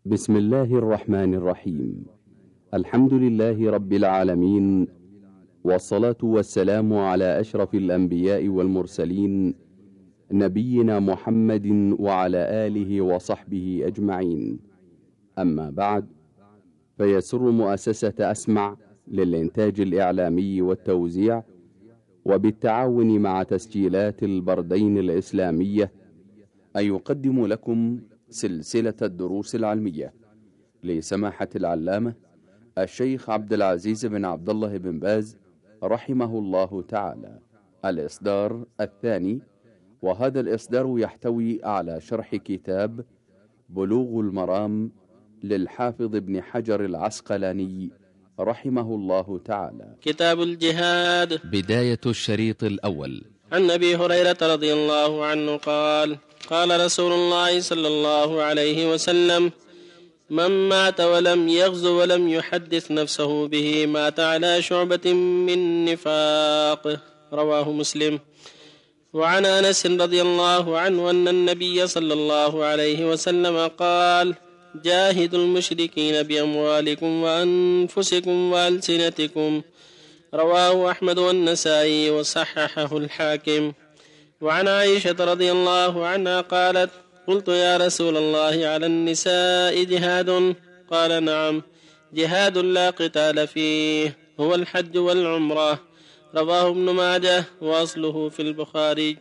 بسم الله الرحمن الرحيم. الحمد لله رب العالمين، والصلاة والسلام على أشرف الأنبياء والمرسلين، نبينا محمد وعلى آله وصحبه أجمعين. أما بعد، فيسر مؤسسة أسمع للإنتاج الإعلامي والتوزيع وبالتعاون مع تسجيلات البردين الإسلامية أن يقدم لكم سلسلة الدروس العلمية لسماحة العلامة الشيخ عبد العزيز بن عبد الله بن باز رحمه الله تعالى، الإصدار الثاني، وهذا الإصدار يحتوي على شرح كتاب بلوغ المرام للحافظ ابن حجر العسقلاني رحمه الله تعالى. كتاب الجهاد. بداية الشريط الأول. عن أبي هريرة رضي الله عنه قال: قال رسول الله صلى الله عليه وسلم: من مات ولم يغزو ولم يحدث نفسه به مات على شعبة من نفاق. رواه مسلم. وعن أنس رضي الله عنه أن النبي صلى الله عليه وسلم قال: جاهدوا المشركين بأموالكم وأنفسكم وألسنتكم. رواه أحمد والنسائي وصححه الحاكم. وعن عائشة رضي الله عنها قالت: قلت يا رسول الله، على النساء جهاد؟ قال: نعم، جهاد لا قتال فيه، هو الحج والعمرة. رواه ابن ماجه وأصله في البخاري.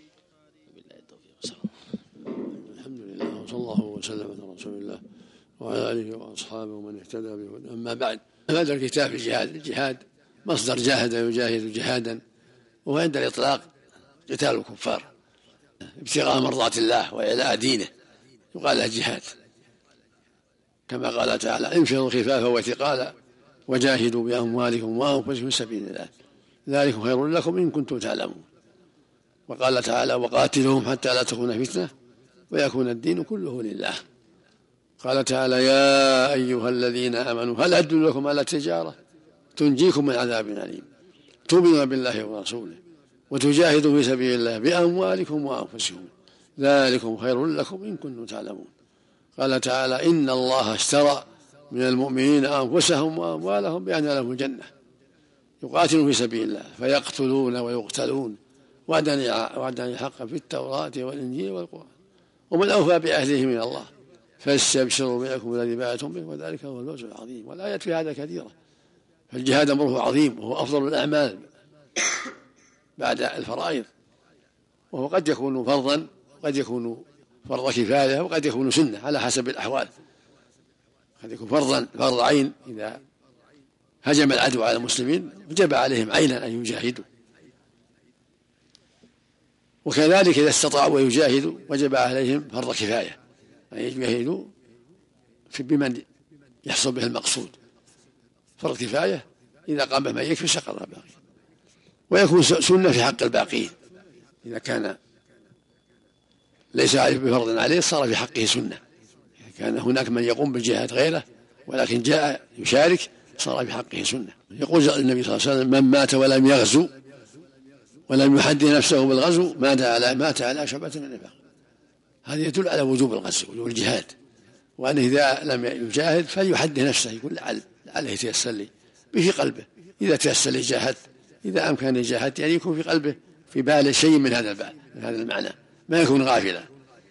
الحمد لله وصلى الله وسلم على رسول الله وعلى آله وأصحابه ومن اهتدى به. أما بعد، هذا الكتاب الجهاد مصدر جاهد يجاهد جهادا، وعند الإطلاق قتال الكفار ابتغاء مرضات الله وإعلاء دينه يقال له جهاد، كما قال تعالى: انفروا خفافا وثقالا وجاهدوا بأموالكم وأنفسكم في سبيل الله ذلكم خير لكم إن كنتم تعلمون. وقال تعالى: وقاتلهم حتى لا تكون فتنة ويكون الدين كله لله. قال تعالى: يا أيها الذين آمنوا هل أدلكم على تجارة تنجيكم من عذاب أليم تؤمنون بالله ورسوله وتجاهدوا في سبيل الله بأموالكم وأنفسكم ذلكم خير لكم إن كنتم تعلمون. قال تعالى: إن الله اشترى من المؤمنين أنفسهم وأموالهم بأن لهم الجنة يقاتلون في سبيل الله فيقتلون ويقتلون وعدا حقا في التوراة والإنجيل والقرآن ومن أوفى بعهده من الله فاستبشروا بيعكم الذي بايعتم به وذلك هو الفوز العظيم. والآيات في هذا كثيرة. فالجهاد أمره عظيم وهو أفضل الأعمال بعد الفرائض، وهو قد يكون فرضا وقد يكون فرض كفاية وقد يكون سنة على حسب الأحوال. قد يكون فرض عين إذا هجم العدو على المسلمين وجب عليهم عينا أن يجاهدوا، وكذلك إذا استطاعوا ويجاهدوا وجب عليهم فرض كفاية أن يجاهدوا بمن يحصل به المقصود. فرض كفاية إذا قام به من يكفي سقط الباقي، ويكون سنة في حق الباقين. إذا كان ليس بفرض عليه صار في حقه سنة. إذا كان هناك من يقوم بالجهاد غيره ولكن جاء يشارك صار في حقه سنة. يقول النبي صلى الله عليه وسلم: من مات ولم يغزو ولم يحدث نفسه بالغزو مات على شعبة من النفاق. هذا يدل على وجوب الغزو وجوب الجهاد، وأنه إذا لم يجاهد فليحدث نفسه، يقول لعله يتيسر لي به قلبه. إذا تيسر لي جاهد، إذا أمكن جاهد، يعني يكون في قلبه في باله شيء من هذا المعنى، ما يكون غافلا،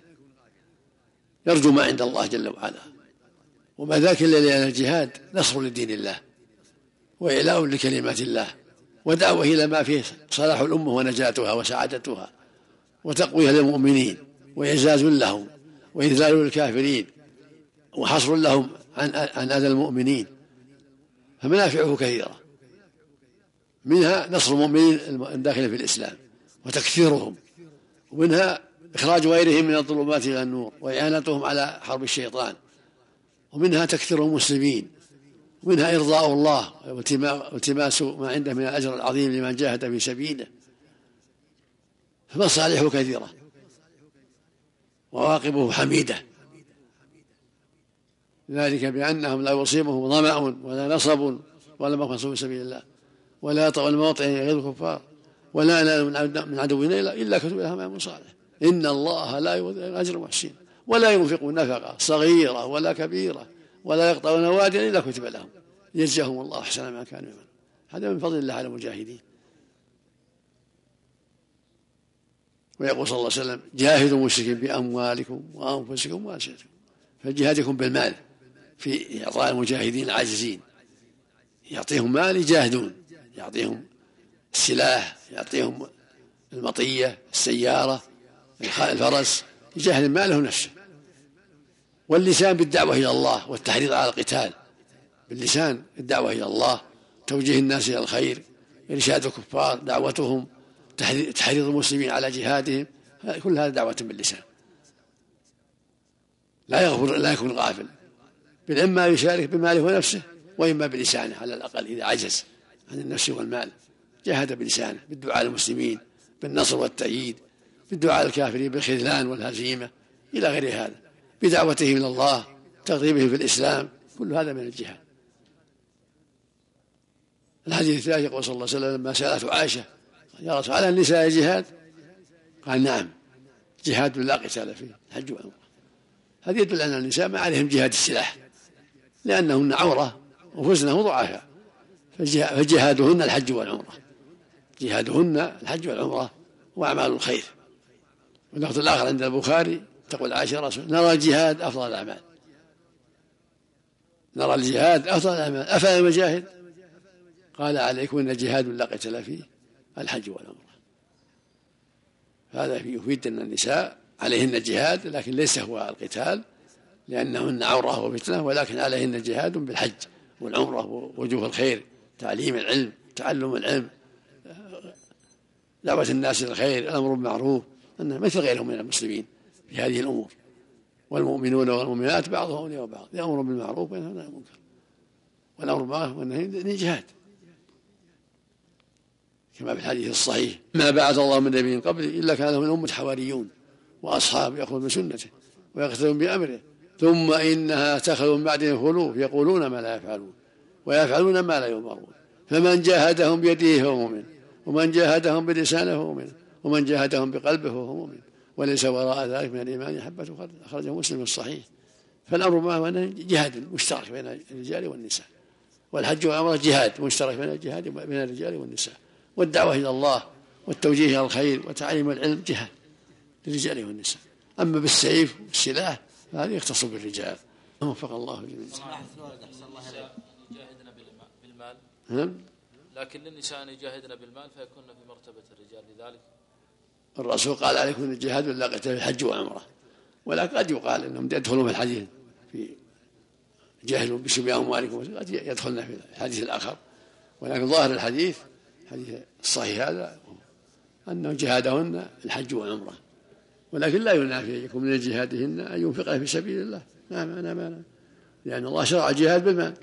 يرجو ما عند الله جل وعلا. وما ذاك إلا لأن الجهاد نصر لدين الله وإعلاء لكلمات الله ودعوة إلى ما فيه صلاح الأمة ونجاتها وسعادتها وتقوية للمؤمنين وإعزاز لهم وإذلال للكافرين وحصر لهم عن أذى المؤمنين. فمنافعه كثيرة، منها نصر المؤمنين الداخل في الإسلام وتكثيرهم، ومنها إخراج غيرهم من الظلمات إلى النور وإعانتهم على حرب الشيطان، ومنها تكثير المسلمين، ومنها إرضاء الله والتماس ما عنده من الأجر العظيم لمن جاهد في سبيله. فمصالحه كثيرة وواقبه حميدة، ذلك بأنهم لا يصيبهم ظمأ ولا نصب ولا مخمص في سبيل الله ولا يطأ الموطئ غير الكفار ولا ينال من عدونا إلا كتب لهم من صالح. إن الله لا يضيع أجر المحسنين ولا ينفقون نفقة صغيرة ولا كبيرة ولا يقطعون واديا إلا كتب لهم يجزاهم الله أحسن ما كانوا يعملون. هذا من فضل الله على المجاهدين. ويقول صلى الله عليه وسلم جاهدوا المشركين بأموالكم وأنفسكم وألسنتكم. فالجهاد يكون بالمال في إعطاء المجاهدين العاجزين، يعطيهم مال يجاهدون، يعطيهم السلاح، يعطيهم المطية السيارة الفرس، يجاهد ماله نفسه. واللسان بالدعوة إلى الله والتحريض على القتال، باللسان الدعوة إلى الله، توجيه الناس إلى الخير، إرشاد الكفار، دعوتهم، تحريض المسلمين على جهادهم، كل هذا دعوة باللسان. لا يكون غافل، بل إما يشارك بماله ونفسه وإما بلسانه على الأقل إذا عجز عن النفس والمال، جاهد بلسانه بالدعاء للمسلمين بالنصر والتأييد، بالدعاء للكافرين بالخذلان والهزيمة إلى غير هذا، بدعوتهم إلى الله، ترغيبهم في الإسلام، كل هذا من الجهاد. الحديث الثاني يقول صلى الله عليه وسلم لما سألته عائشة يا رسول على النساء جهاد؟ قال نعم، جهاد لا قتال فيه، الحج والعمرة. هذا يدل أن النساء ما عليهم جهاد السلاح لأنهن عورة وحزنه ضعفاء، فجهادهن الحج والعمرة، جهادهن الحج والعمرة وأعمال الخير. واللفظ الآخر عند البخاري تقول عائشة رسول نرى الجهاد أفضل الأعمال، نرى الجهاد أفضل الأعمال أفلا المجاهد؟ قال عليكم أن جهاد لا قتال فيه الحج والعمرة. هذا يفيد أن النساء عليهن جهاد لكن ليس هو القتال لأنهن عورة وفتنة، ولكن عليهن جهاد بالحج والعمرة ووجوه الخير، تعليم العلم، تعلم العلم، دعوة الناس إلى الخير، الأمر بالمعروف، أنه مثل غيرهم من المسلمين في هذه الأمور. والمؤمنون والمؤمنات بعضهم أولياء بعض، يأمر بالمعروف وينهى عن المنكر، والأمر بالمعروف والنهي جهاد، كما في الحديث الصحيح ما بعث الله من نبي قبله إلا كان له من أمة حواريون وأصحاب يأخذون بسنته ويقتدون بأمره، ثم إنها تخلو من بعدهم خلوف يقولون ما لا يفعلون ويفعلون ما لا يؤمرون، فمن جاهدهم بيده فهو مؤمن، ومن جاهدهم بلسانه فهو مؤمن، ومن جاهدهم بقلبه فهو مؤمن، وليس وراء ذلك من الإيمان حبة خردل. أخرجه مسلم الصحيح. فالأمر معه أنه جهاد مشترك بين الرجال والنساء، والحج والعمرة جهاد مشترك بين الرجال والنساء، والدعوة إلى الله والتوجيه إلى الخير وتعليم العلم جهاد للرجال والنساء. أما بالسيف والسلاح فهذا يختص بالرجال. وفق الله جميعا. يجاهدنا بالمال نعم، لكن للنساء يجاهدنا بالمال فيكون في مرتبة الرجال، لذلك الرسول قال عليكم الجهاد ولا قتال في الحج والعمرة، ولكن قد يقال انهم يدخلون في الحديث في جاهلوا بشبه اموالكم، قد يدخلنا في الحديث الاخر، ولكن ظاهر الحديث الحديث الصحيح هذا انه جهادهن الحج والعمرة، ولكن لا ينافي ان يكون من جهادهن ان ينفقن في سبيل الله. نعم انا مانع، لان الله شرع الجهاد بالمال،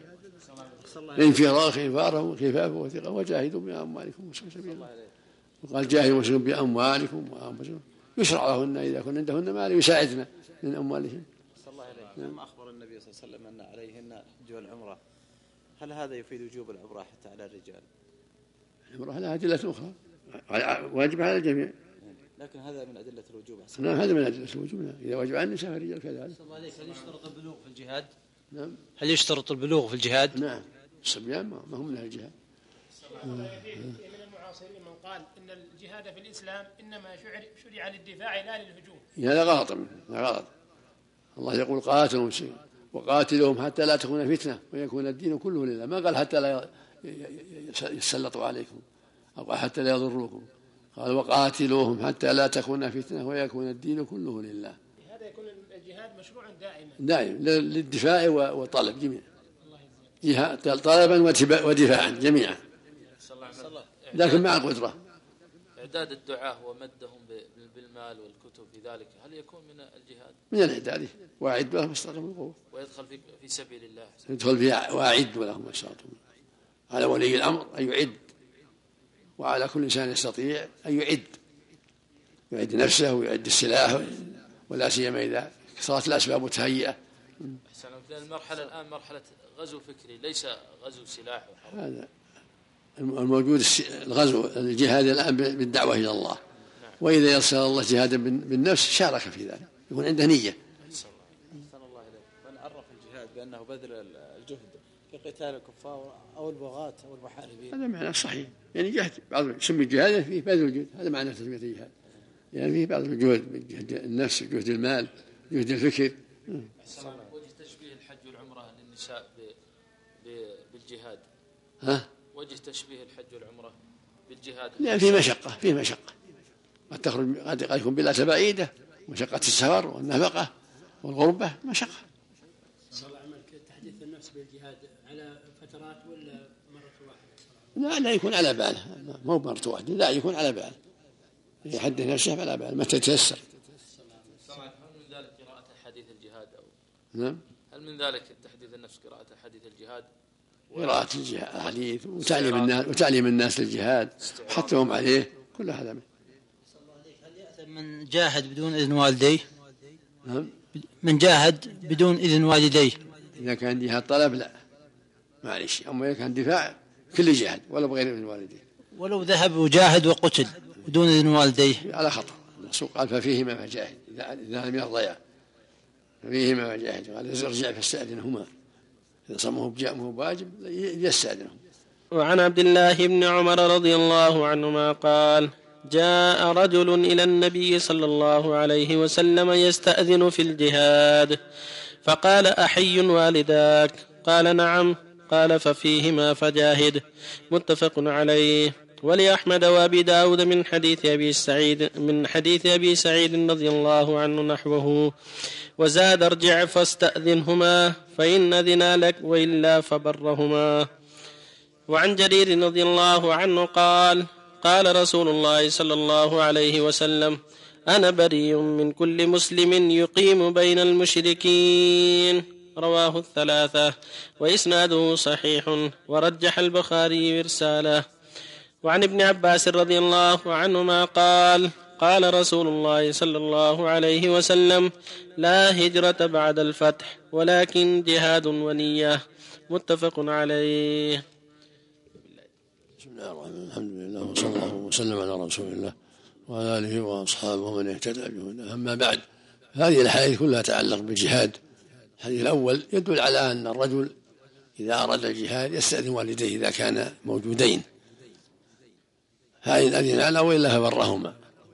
انفرار خفاره وخفافه وثقه وجاهدوا باموالكم في سبيل الله. وقال جاهدوا المسلمين باموالكم وانفسكم، يشرع لهن اذا كن عندهن مال يساعدن من اموالهم. صلى الله عليه وسلم. لما اخبر النبي صلى الله عليه وسلم ان عليهن الحج والعمره، هل هذا يفيد وجوب العمره حتى على الرجال؟ العمره لها ادله اخرى واجب على الجميع، لكن هذا من ادله الوجوب. نعم هذا من ادله الوجوب، اذا وجب على النساء فالرجال كذلك. هل يشترط البلوغ في الجهاد؟ نعم. هل يشترط البلوغ في الجهاد؟ نعم، الصبيان ما هم من الجهاد. من المعاصرين من قال ان الجهاد في الاسلام انما شرع للدفاع لا للهجوم. هذا غلط، هذا غلط. الله يقول قاتلهم وقاتلهم حتى لا تكون فتنه ويكون الدين كله لله، ما قال حتى لا يسلطوا عليكم او حتى لا يضروكم، قال وقاتلوهم حتى لا تكون فتنه ويكون الدين كله لله. هذا يكون الجهاد مشروع دائما للدفاع وطلب جميعا، جهاد طلبا ودفاعا جميعا، لكن مع القدرة. إعداد الدعاة ومدهم بالمال والكتب في ذلك هل يكون من الجهاد؟ من الإعداد، وأعد لهم ما استطعتم من قوة، ويدخل في سبيل الله، يدخل فيها وأعد لهم ما استطعتم. على ولي الأمر أن يعد، وعلى كل إنسان يستطيع أن يعد نفسه ويعد السلاح، ولا سيما إذا صارت الأسباب متهيئة. المرحلة الآن مرحلة غزو فكري ليس غزو سلاح. هذا الموجود الغزو الجهاد الآن بالدعوة إلى الله، وإذا يسر الله جهادا بالنفس شارك في ذلك، يكون عنده نية بأنه بذل الجهد في قتال الكفار أو البغاة أو المحاربين. هذا معنى صحيح، يعني جهد بعض يسمي الجهاد فيه بذل الجهد، هذا معنى تسمية الجهاد، يعني فيه بعض الجهد من جهد النفس، جهد المال، جهد الفكر. وجه تشبيه الحج والعمرة للنساء بالجهاد. وجه تشبيه الحج والعمرة بالجهاد لأن فيه مشقة قد تخرج، قد يكون بلاد بعيدة، مشقة السفر والنفقة والغربة مشقة. صلى الله عليه وسلم تحديث النفس بالجهاد على فترات ولا مرة واحدة؟ لا يكون على باله، مو مرة واحدة، لا يكون على باله، يحدث نفسه على باله متى تيسر. هل من ذلك قراءة حديث الجهاد أو نعم؟ هل من ذلك تحديث النفس قراءة حديث الجهاد؟ قراءة الحديث وتعليم الناس للجهاد وحثهم عليه، كل هذا منه. هل يأثم من جاهد بدون إذن والديه؟ نعم؟ من جاهد بدون إذن والديه إذا كان جهاد طلب لا معلش، أما إذا كان دفاع كل جهاد ولا بغير إذن والديه، ولو ذهب وجاهد وقتل بدون إذن والديه على خطر. الرسول قال ففيهما فجاهد، إذا لم يرضيا ففيهما فجاهد، قال ارجع فاستأذنهما، إذا صمه بواجب يستأذنهم. وعن عبد الله بن عمر رضي الله عنهما قال: جاء رجل إلى النبي صلى الله عليه وسلم يستأذن في الجهاد، فقال: أحي والداك؟ قال: نعم. قال: ففيهما فجاهد. متفق عليه. ولأحمد وأبي داود من حديث أبي سعيد رضي الله عنه نحوه، وزاد: ارجع فاستأذنهما فإن أذنا لك وإلا فبرهما. وعن جرير رضي الله عنه قال: قال رسول الله صلى الله عليه وسلم: أنا بريء من كل مسلم يقيم بين المشركين. رواه الثلاثة وإسناده صحيح، ورجح البخاري إرساله. وعن ابن عباس رضي الله عنهما قال: قال رسول الله صلى الله عليه وسلم: لا هجرة بعد الفتح ولكن جهاد ونية. متفق عليه. بسم الله الرحمن الرحيم، الحمد لله وصلى الله وسلم على رسول الله وعلى آله وأصحابه ومن اهتدى بهداه. أما بعد، هذه الأحاديث كلها تتعلق بالجهاد. الحديث الأول يدل على أن الرجل إذا أراد الجهاد يستأذن والديه إذا كان موجودين، فإن أذن له وإلا فبرهما،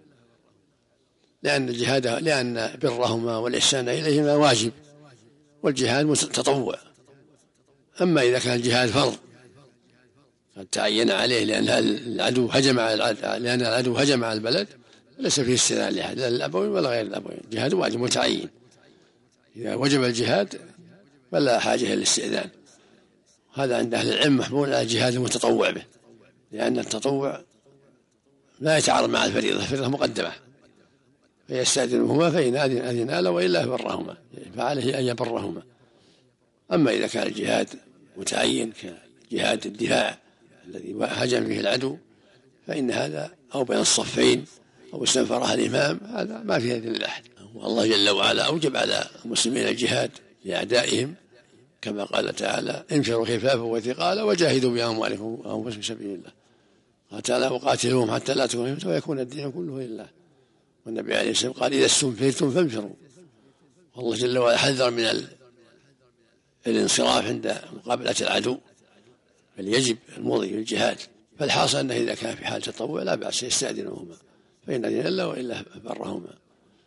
لأن برهما والإحسان إليهما واجب، والجهاد تطوع. أما إذا كان الجهاد فرض قد تعين عليه لأن العدو هجم على البلد، ليس فيه استئذان لأحد، لا الأبوين ولا غير الأبوين، الجهاد واجب متعين. إذا وجب الجهاد فلا حاجة للاستئذان. هذا عند أهل العلم محمول على الجهاد المتطوع به، لأن التطوع لا يتعارض مع الفريضة، الفريضة مقدمة، فيستأذنهما فإن أذن له وإلا برهما، فعليه أن يبرهما. أما إذا كان الجهاد متعين كجهاد الدفاع الذي هجم فيه العدو، فإن هذا أو بين الصفين أو استنفرها الإمام، هذا ما فيه إذن لأحد. والله جل وعلا أوجب على المسلمين الجهاد لأعدائهم، كما قال تعالى: انفروا خفافا وثقالا وجاهدوا بأموالكم وأنفسكم في سبيل الله. قال تعالى: وقاتلوهم حتى لا تكون فتنة ويكون الدين كله لله. والنبي عليه الصلاة والسلام قال: إذا استنفرتم فانفروا. والله جل وعلا حذر من الانصراف عند مقابلة العدو، بل يجب المضي للجهاد. فالحاصل أنه إذا كان في حال تطوع لا بأس يستأذنهما فإن أذن الله وإلا برهما،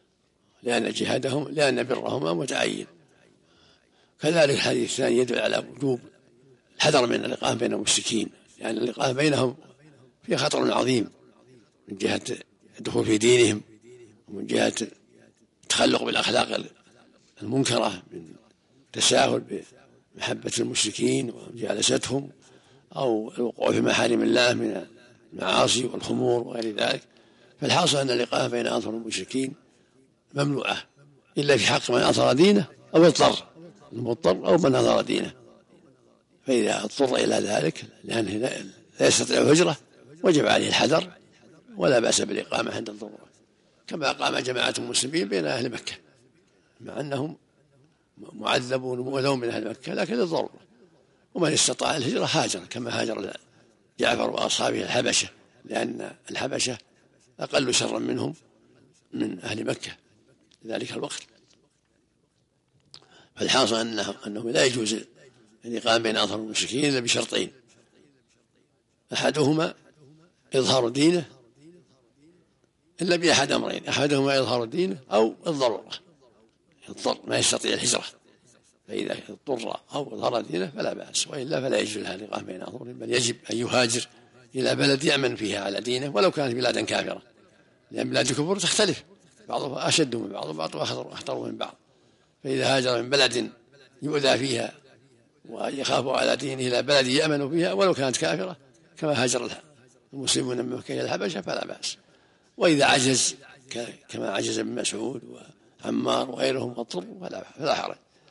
لأن برهما متعين. كذلك الحديث الثاني يدل على وجوب الحذر من اللقاء بين المشركين، لأن يعني اللقاء بينهم فيه خطر عظيم من جهة الدخول في دينهم، ومن جهة التخلق بالأخلاق المنكرة من تساهل بمحبة المشركين ومجالستهم، أو الوقوع في محارم الله من المعاصي والخمور وغير ذلك. فالحاصل أن اللقاء بين أنصار المشركين ممنوعة إلا في حق من أنصر دينه أو المضطر أو من نظر دينه. فإذا اضطر إلى ذلك لأنه لا يستطيع الهجرة وجب عليه الحذر، ولا بأس بالإقامة عند الضرورة، كما قام جماعة المسلمين بين أهل مكة مع أنهم معذبون ومؤذون من أهل مكة لكن للضرورة. ومن استطاع الهجرة هاجر، كما هاجر جعفر وأصحابه الحبشة، لأن الحبشة أقل شرا منهم من أهل مكة في ذلك الوقت. فالحاصل أنه لا يجوز الإقامة بين أظهر المشركين إلا بشرطين: أحدهما إظهار دينه، إلا بأحد أمرين: أحدهما إظهار دينه أو الضرورة، الضر ما يستطيع الهجرة، فإذا اضطر أو أظهر دينه فلا بأس، وإلا فلا يجوز لها الإقامة بين أظهرهم، بل يجب أن يهاجر إلى بلد يأمن فيها على دينه ولو كانت بلادا كافرة، لأن بلاد الكفر تختلف، بعضها أشد من بعض وبعضها أخطر من بعض. فإذا هاجر من بلد يؤذى فيها ويخاف على دينه إلى بلد يأمن فيها ولو كانت كافرة كما هاجر المسلمون من مكة إلى الحبشة فلا بأس. وإذا عجز كما عجز ابن مسعود وعمار وغيرهم واضطروا فلا حرج.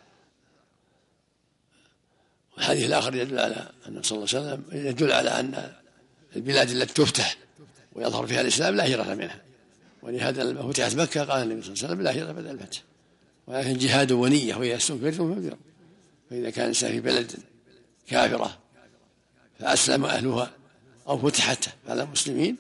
والحديث الآخر يدل على أن صلى الله عليه وسلم يدل على أن البلاد التي تفتح ويظهر فيها الإسلام لا هجرة منها، ولهذا لما فتحت مكة قال النبي صلى الله عليه وسلم: لا هجرة بعد الفتح، ولكن جهاد ونية، وإذا استنفرتم فانفروا. فإذا كان الإنسان في بلد كافرة فأسلم أهلها أو فتحت على المسلمين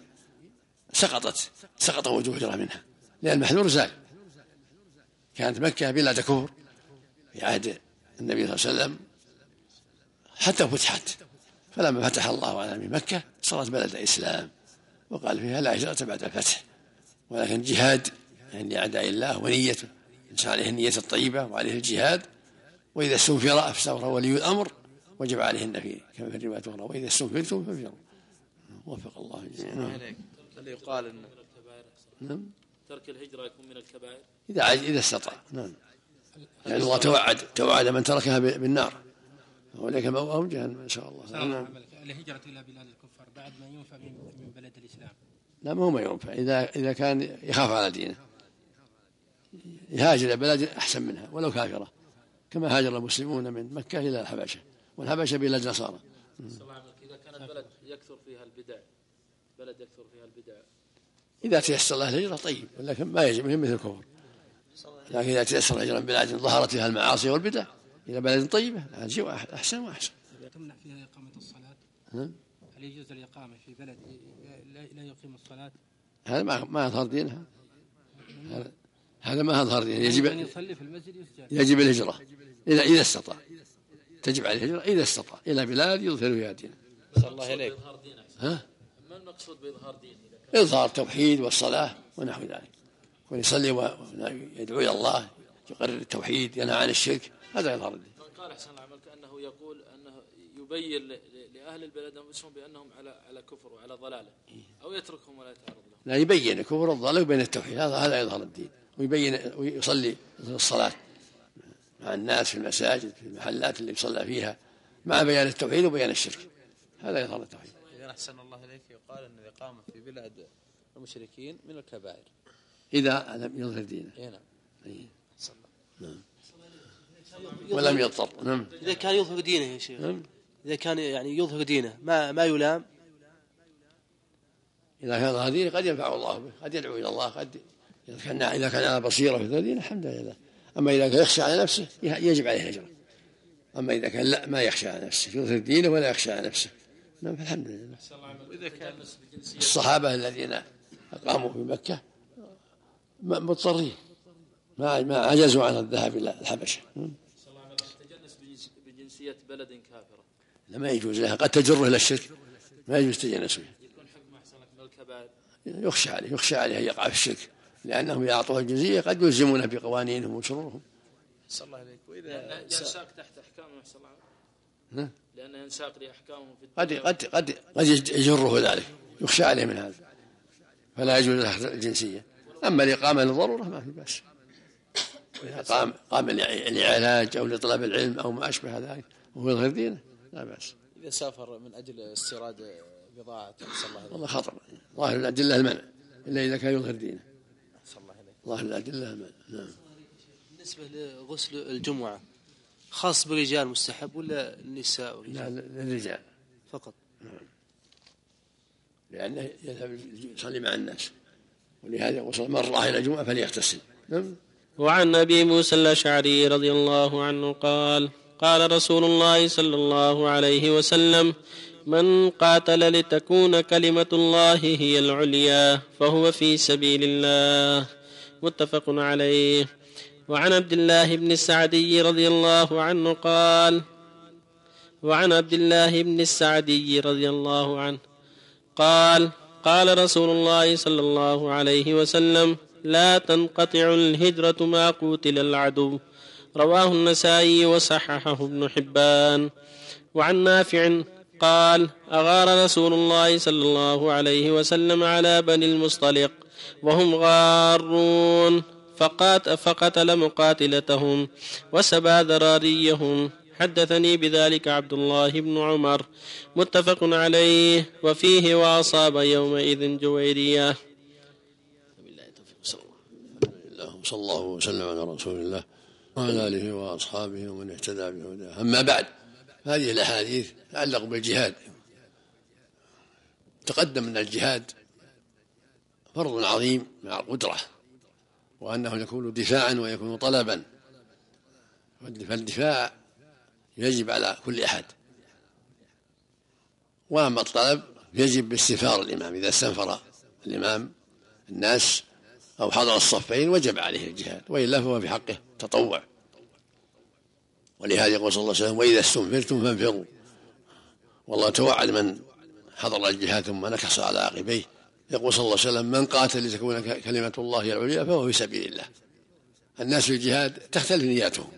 سقط وجوب الهجرة منها، لأن المحذور زال. كانت مكة بلاد كفر في عهد النبي صلى الله عليه وسلم حتى فتحت، فلما فتح الله على مكة صارت بلد إسلام، وقال فيها: لا هجرة بعد الفتح. ولكن جهاد يعني أعداء الله ونيته، إنسان عليه النية الطيبة وعليه الجهاد، وإذا استنفر أفسر ولي الأمر وجب عليه النفي كما في الرواية الأخرى: وإذا استنفرتم فانفروا. وفق الله جميعا. هل يقال إن ترك الهجرة يكون من الكبائر إذا استطاع؟ نعم، يعني الله توعد من تركها بالنار، ولكن مأواهم جهنم إن شاء الله. الهجرة إلى بلاد الكفار بعد ما ينفى من بلد الإسلام؟ لا، ما هو ما ينفع. إذا كان يخاف على دينه يهاجر إلى بلد أحسن منها ولو كافرة، كما هاجر المسلمون من مكة إلى الحبشة، والحبشة بلاد نصارى. إذا كانت بلد يكثر فيها البدع إذا تيسر له الهجرة طيب، ولكن ما يجب مثل الكفر. لكن إذا تيسر الهجرة من بلاد ظهرت فيها المعاصي والبدع إلى بلد طيبة هذا شيء أحسن وأحسن. تمنع فيها إقامة الصلاة؟ هل يجوز الإقامة في بلد لا يقيم الصلاة؟ هذا ما أظهر دينها، هذا ما أظهر دينها. يجب الهجرة إذا استطاع، تجب عليه الهجرة إذا استطاع إلى بلاد يظهر فيها دينه. صلى الله عليك. ما المقصود بإظهار دينه؟ إظهار التوحيد والصلاة ونحو ذلك، ويصلي ويدعو إلى الله، يقرر التوحيد، ينهى عن الشرك، هذا يظهر الدين. من قال أحسن العمل كأنه يقول أنه يبين لأهل البلد أنفسهم بأنهم على كفر وعلى ضلالة، أو يتركهم ولا يتعرض لهم. لا، يبين الكفر والضلال ويبين التوحيد، هذا يظهر الدين، ويبين ويصلي الصلاة مع الناس في المساجد في المحلات اللي يصلى فيها مع بيان التوحيد وبيان الشرك، هذا يظهر التوحيد. إذا أحسن الله إليك يقال أن الإقامة في بلاد المشركين من الكبائر إذا لم يظهر دينه. نعم. ولم يضطر. نعم. إذا كان يظهر دينه يا شيخ، إذا كان يعني يظهر دينه ما يلام. إذا كان يظهر دينه قد ينفع الله به، قد يدعو إلى الله، قد إذا كان على بصيرة في دينه الحمد لله. أما إذا كان يخشى على نفسه يجب عليه الهجرة. أما إذا كان لا ما يخشى على نفسه، يظهر دينه ولا يخشى على نفسه، نعم، فالحمد لله. الصحابة الذين أقاموا في مكة مضطرين ما عجزوا عن الذهاب إلى الحبشة. تجنس بجنسية بلد كافرة ما يجوز لها، قد تجره إلى الشرك، ما يجوز تجنس بها. يكون حكم أحسن لك من الكبائر. يخشى عليه أن يقع في الشرك، لأنهم إذا أعطوه الجزية قد يلزمونه بقوانينهم وشرورهم. صلى الله عليك. وإذا ينساق تحت أحكامهم صلى الله عليه، لأنه ينساق لأحكامهم في الدنيا قد يجره ذلك، يخشى عليه من هذا، فلا يجوز له الجنسية. أما الإقامة للضرورة ما في بأس، قام لعلاج أو لطلب العلم أو ما أشبه ذلك وهو يظهر دينه لا بأس. إذا سافر من أجل استيراد بضاعة صلى الله عليه والله خطر، ظاهر الأدلة المنع إلا إذا كان يظهر دينه. صلى الله عليه ظاهر الأدلة المنع. نعم. بالنسبة لغسل الجمعة خاص بالرجال مستحب ولا النساء؟ لا، للرجال فقط. نعم. لأنه يذهب يصلي مع الناس، ولهذا وصل من راح إلى الجمعة فليغتسل. نعم. وعن أبي موسى الأشعري رضي الله عنه قال: قال رسول الله صلى الله عليه وسلم: من قاتل لتكون كلمة الله هي العليا فهو في سبيل الله. متفق عليه. وعن عبد الله بن السعدي رضي الله عنه قال قال رسول الله صلى الله عليه وسلم: لا تنقطع الهجرة ما قوتل العدو. رواه النسائي وصححه ابن حبان. وعن نافع قال: أغار رسول الله صلى الله عليه وسلم على بني المصطلق وهم غارون فقتل مقاتلتهم وسبى ذراريهم. حدثني بذلك عبد الله بن عمر. متفق عليه. وفيه: وأصاب يومئذ جويرية. صلى الله وسلم على رسول الله وعلى آله وأصحابه ومن اهتدى بهداه. أما بعد، هذه الأحاديث تتعلق بالجهاد. تقدم أن الجهاد فرض عظيم مع القدرة، وأنه يكون دفاعا ويكون طلبا، فالدفاع يجب على كل أحد، وأما الطلب يجب باستنفار الإمام. إذا استنفر الإمام الناس أو حضر الصفين وجب عليه الجهاد، وإلا فهو في حقه تطوع. ولهذا يقول صلى الله عليه وسلم: وإذا استنفرتم فانفروا. والله توعد من حضر الجهاد ثم نكص على عقبيه. يقول صلى الله عليه وسلم: من قاتل لتكون كلمة الله هي العليا فهو في سبيل الله. الناس في الجهاد تختلف نياتهم.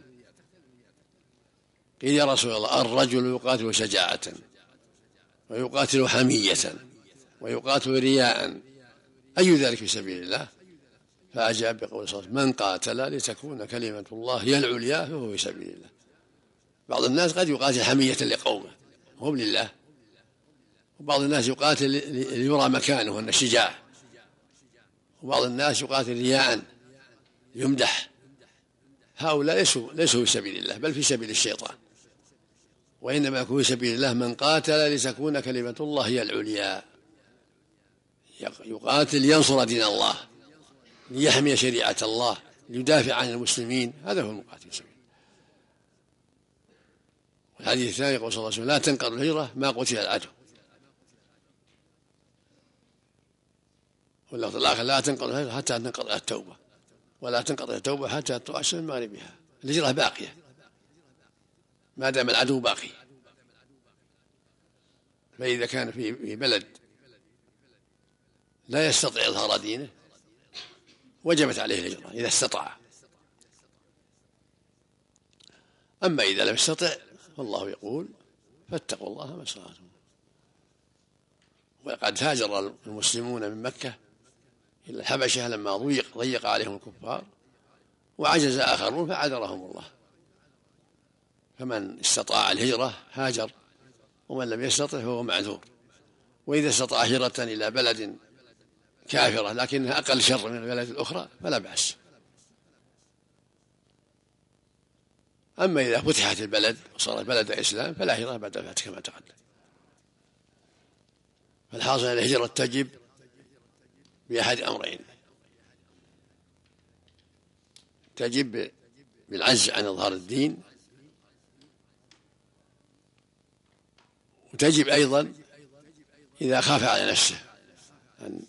قيل: يا رسول الله، الرجل يقاتل شجاعة ويقاتل حمية ويقاتل رياء، أي ذلك في سبيل الله؟ فأجاب بقول صلى الله عليه وسلم: من قاتل لتكون كلمة الله هي العليا فهو في سبيل الله. بعض الناس قد يقاتل حمية لقومه هم لله، وبعض الناس يقاتل ليرى مكانه أن الشجاع، وبعض الناس يقاتل رياء يمدح. هؤلاء ليسوا في سبيل الله، بل في سبيل الشيطان. وإنما يكون في سبيل الله من قاتل لتكون كلمة الله هي العليا، يقاتل لينصر دين الله، ليحمي شريعة الله، ليدافع عن المسلمين. هذا هو المقاتل في سبيل الله. والحديث الثاني يقول صلى الله عليه وسلم: لا تنقض الهجرة ما قتل العدو. واللفظ الآخر: لا تنقض الهجرة حتى تنقض التوبة، ولا تنقض التوبة حتى تطلع الشمس من مغربها. الهجرة باقية ما دام العدو باقي. فإذا كان في بلد لا يستطيع إظهار دينه وجبت عليه الهجرة إذا استطاع. أما إذا لم يستطع فالله يقول: فاتقوا الله ما استطعتم. وقد هاجر المسلمون من مكة إلى الحبشة لما ضيق عليهم الكفار، وعجز آخرون فعذرهم الله. فمن استطاع الهجرة هاجر، ومن لم يستطع فهو معذور. وإذا استطاع هجرة إلى بلد كافرة لكنها أقل شر من البلد الأخرى فلا بأس. أما إذا فتحت البلد وصارت بلد إسلام فلا هجرة بعد الفتح كما تقدم. فالحاصل أن الهجرة تجب بأحد أمرين: تجب بالعجز عن إظهار الدين، وتجب أيضا إذا خاف على نفسه أن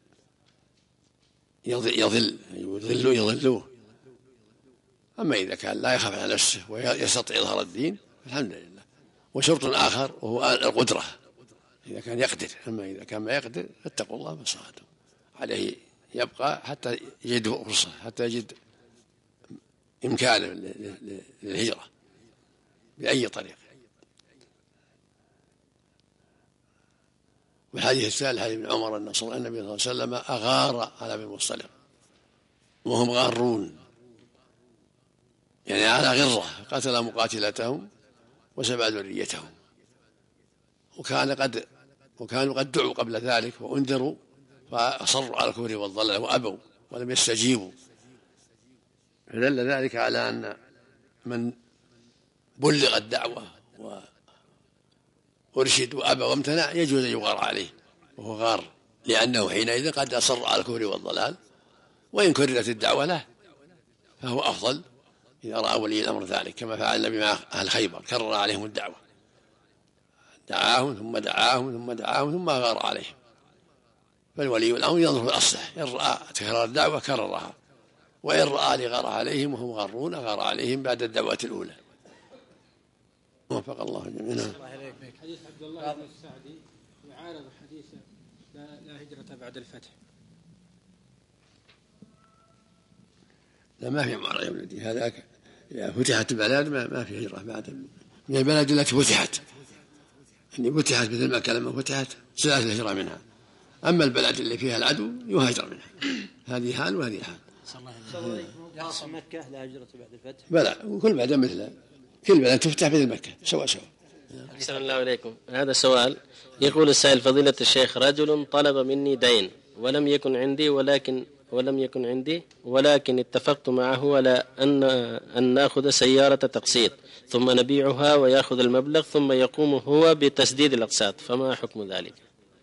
يضلوه. أما إذا كان لا يخاف على نفسه ويستطيع إظهار الدين الحمد لله. وشرط آخر وهو القدرة، إذا كان يقدر. أما إذا كان ما يقدر فاتقوا الله ما استطعتم. عليه يبقى حتى يجد فرصة، حتى يجد إمكانه للهجرة بأي طريقة. والحديث الثالث حديث ابن عمر أن النبي صلى الله عليه وسلم أغار على بني المصطلق وهم غارون، يعني على غرة، قتل مقاتلتهم وسبى ذريتهم. وكانوا قد دعوا قبل ذلك وأنذروا فأصروا على الكفر والضلال وأبوا ولم يستجيبوا. فدل ذلك على أن من بلغ الدعوة وأرشد وأبى وامتنع يجوز أن يغار عليه وهو غار، لأنه حينئذ قد أصر على الكفر والضلال. وإن كررت الدعوة له فهو أفضل إذا رأى ولي الأمر ذلك، كما فعل النبي مع أهل خيبر، كرر عليهم الدعوة، دعاهم ثم دعاهم ثم دعاهم ثم غار عليهم. فالولي الأمر ينظر في الأصلح، إن رأى تكرار الدعوة كررها، وإن رأى لغار عليهم وهم غارون غار عليهم بعد الدعوة الأولى. وفق الله جميعا. حديث عبد الله بن السعدي يعارض حديث لا هجرة بعد الفتح. لا ما في معارضة يا ولدي، هذاك إذا فتحت البلاد ما في هجرة بعد من البلد التي فتحت، يعني فتحت مثل مكة لما فتحت سلالة الهجرة منها. أما البلد اللي فيها العدو يهاجر منها، هذه حال وهذه حال. يقصد مكة لا هجرة بعد الفتح. بلى وكل بلد مثلها، كل بلد تفتح مثل مكة سواء. أحسن الله إليكم. هذا سؤال يقول السائل: فضيلة الشيخ، رجل طلب مني دين ولم يكن عندي ولكن اتفقت معه على أن نأخذ سيارة تقسيط ثم نبيعها ويأخذ المبلغ ثم يقوم هو بتسديد الأقساط، فما حكم ذلك؟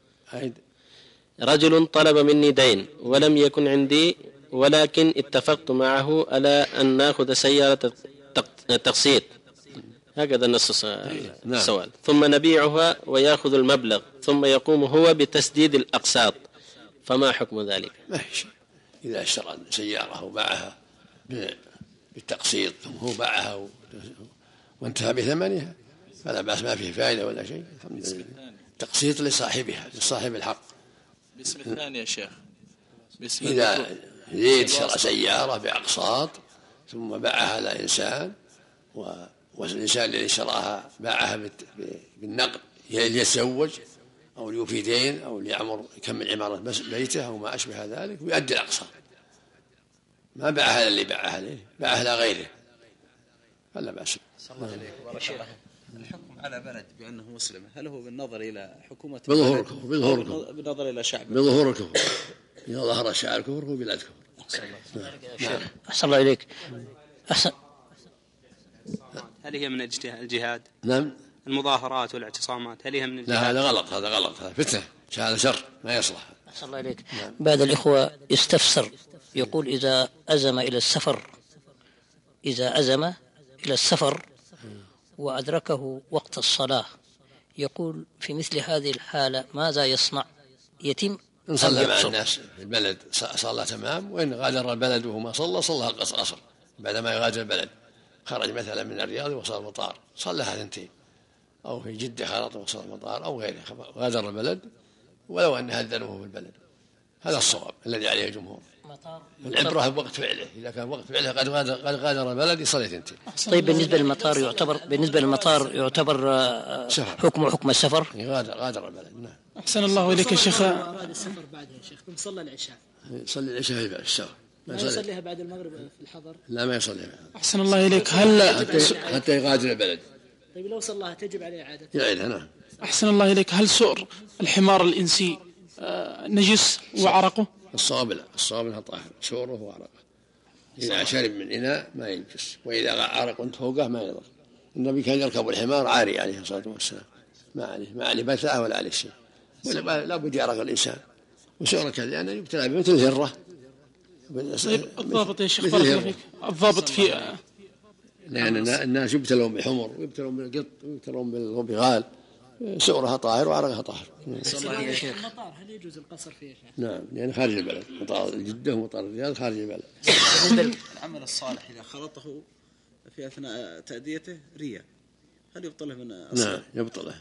رجل طلب مني دين ولم يكن عندي ولكن اتفقت معه على أن نأخذ سيارة تقسيط، هكذا النص السؤال، ثم نبيعها ويأخذ المبلغ ثم يقوم هو بتسديد الأقساط، فما حكم ذلك؟ ما في شيء. إذا اشترى سيارة وباعها بالتقسيط ثم هو باعها وانتهى بثمنها فلا بأس، ما فيه فائدة ولا شيء. الحمد لله. التقسيط لصاحبها، لصاحب الحق. باسم الثاني يا شيخ. إذا زيد شرى سيارة بأقساط ثم باعها لإنسان والإنسان الذي شراها باعها بالنقد ليتزوج أو ليوفي دين أو ليعمر يكمل عمارة بيته أو ما أشبه ذلك ويؤدي الأقساط، ما باعها اللي باعها له، باعها لغيره، فلا بأس. الحكم على بلد بأنه مسلم هل هو بالنظر إلى حكومة بظهور الكفر، بالنظر إلى شعب، بظهور الكفر؟ إذا ظهر شعار الكفر هو بلاد كفر. أحسن الله إليك. هل هي من الجهاد؟ نعم. المظاهرات والاعتصامات هل هي من الجهاد؟ لا هذا غلط، هذا فتنة، هذا شر ما يصلح. أحسن الله إليك. بعض الإخوة يستفسر يقول إذا أزم إلى السفر وأدركه وقت الصلاة، يقول في مثل هذه الحالة ماذا يصنع؟ يتم إن صلى مع الناس في البلد صلى تمام، وإن غادر البلد وهو ما صلى القصر بعدما يغادر البلد، خرج مثلا من الرياض وصل المطار صلىها 2، أو في جدة خرج وصل المطار أو غيره، غادر البلد ولو أن هدنوه في البلد. هذا الصواب الذي عليه الجمهور. العبرة بوقت فعله، إذا كان وقت فعله قد غادر البلد يصلي 2. طيب بالنسبة للمطار يعتبر حكم السفر؟ غادر البلد. نعم. أحسن الله إليك يا شيخ. أراد السفر بعدها يا شيخ ثم صلى العشاء، يصلي العشاء في السفر، ما يصليها بعد المغرب في الحضر؟ لا ما يصليها. أحسن الله إليك. هل حتى يغادر البلد؟ طيب لو صلاها تجب عليه إعادة؟ يعيدها. نعم. أحسن الله إليك. هل سؤر الحمار الإنسي نجس وعرقه؟ الصواب لا، الصواب انها طاهر، سوره وعرقه. اذا شرب من اناء ما ينجس، واذا عرق فوقه ما يضر. النبي كان يركب الحمار عاري عليه الصلاه والسلام، ما عليه متاع ولا عليه شيء، لا بد يعرق الانسان. وسؤر كذا يعني يبتلى بمثل الهره. طيب الضابط يا شيخ بارك الله فيك، الضابط في لان الناس يبتلون بحمر ويبتلون بالقط ويبتلون بالبغال، سؤرها طاهر وعرقها طاهر. المطار هل يجوز القصر فيه؟ نعم، يعني خارج البلد، مطار جدة ومطار الرياض خارج البلد. العمل الصالح إذا خلطه في أثناء تأديته رياء هل يبطله من أصله؟ نعم يبطله.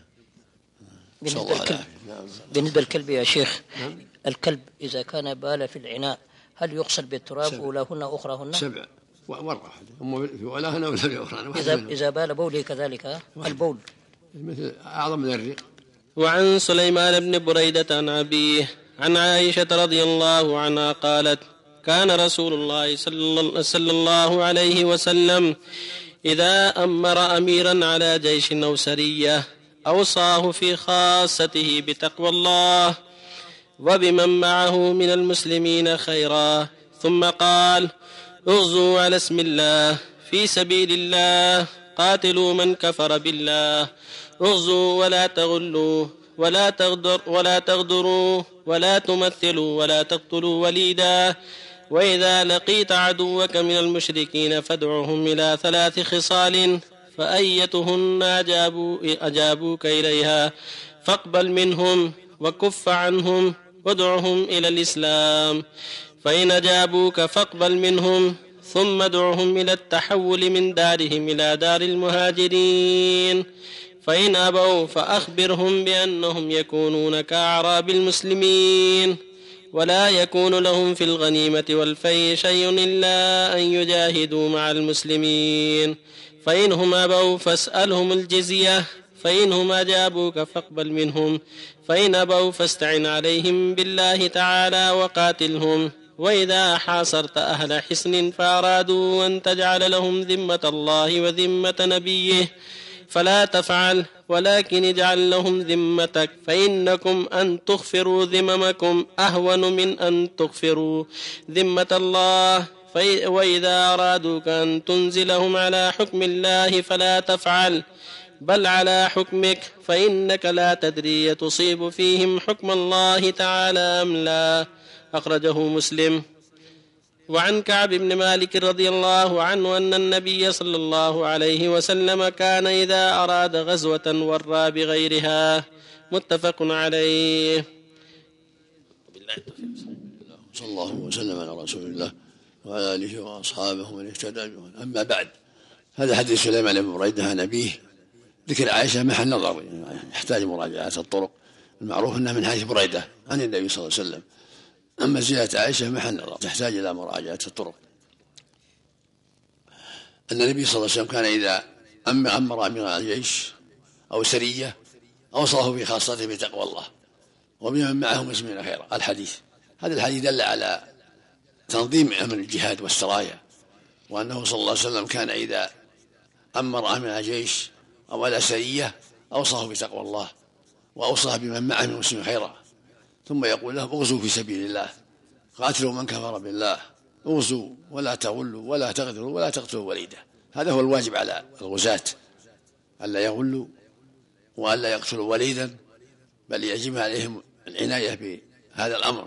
بالنسبة للكلب يا شيخ، الكلب إذا كان بال في العناء هل يغسل بالتراب أولاهن أخراهن؟ 7 مرة واحدة، أما في أولاهن ولا في أخراهن. إذا بال بوله كذلك البول مثل أعظم من الريق. وعن سليمان بن بريدة عن أبيه عن عائشة رضي الله عنها قالت: كان رسول الله صلى الله عليه وسلم إذا أمر أميرا على جيش أو سرية أوصاه في خاصته بتقوى الله وبمن معه من المسلمين خيرا، ثم قال: اغزوا على اسم الله في سبيل الله، قاتلوا من كفر بالله، اغزوا ولا تغلوا ولا تغدروا ولا تمثلوا ولا تقتلوا وليدا، وإذا لقيت عدوك من المشركين فادعهم إلى 3 خصال فأيتهن أجابوك إليها فاقبل منهم وكف عنهم وادعهم إلى الإسلام، فإن أجابوك فاقبل منهم، ثم ادعهم إلى التحول من دارهم إلى دار المهاجرين، فإن أبوا فأخبرهم بأنهم يكونون كأعراب المسلمين، ولا يكون لهم في الغنيمة والفيء شيء إلا أن يجاهدوا مع المسلمين، فإنهم أبوا فاسألهم الجزية، فإنهم أجابوك فاقبل منهم، فإن أبوا فاستعن عليهم بالله تعالى وقاتلهم. وإذا حاصرت أهل حصن فأرادوا أن تجعل لهم ذمة الله وذمة نبيه فلا تفعل، ولكن اجعل لهم ذمتك، فإنكم أن تغفروا ذممكم أهون من أن تغفروا ذمة الله. وإذا أرادوك أن تنزلهم على حكم الله فلا تفعل، بل على حكمك، فإنك لا تدري تصيب فيهم حكم الله تعالى أم لا. أخرجه مسلم. وعن كعب بن مالك رضي الله عنه أن النبي صلى الله عليه وسلم كان إذا أراد غزوة ورى بغيرها. متفق عليه. صلى الله وسلم على رسول الله وعلى آله وأصحابه من اهتدى. أما بعد، هذا حديث سليمان بن بريدة عن أبيه، ذكر عائشة محل نظر، يحتاج مراجعة الطرق. المعروف أنها من حديث بريدة عن النبي صلى الله عليه وسلم، أما زيادة عائشة محل نظر تحتاج إلى مراجعة الطرق. أن النبي صلى الله عليه وسلم كان إذا أمر أمير الجيش أو سرية أوصاه في خاصته بتقوى الله وبمن معه مسلمين خيرا. الحديث هذا الحديث دل على تنظيم أمر الجهاد والسرايا، وأنه صلى الله عليه وسلم كان إذا أمر أمير الجيش أو على سرية أوصاه بتقوى الله وأوصاه بمن معه من مسلمين خيرا، ثم يقول له اغزوا في سبيل الله، قاتلوا من كفر بالله، اغزوا ولا تغلوا ولا تغدروا ولا تقتلوا وليدا. هذا هو الواجب على الغزاة، ألا يغلوا وألا يقتلوا وليدا، بل يجب عليهم العناية بهذا الأمر،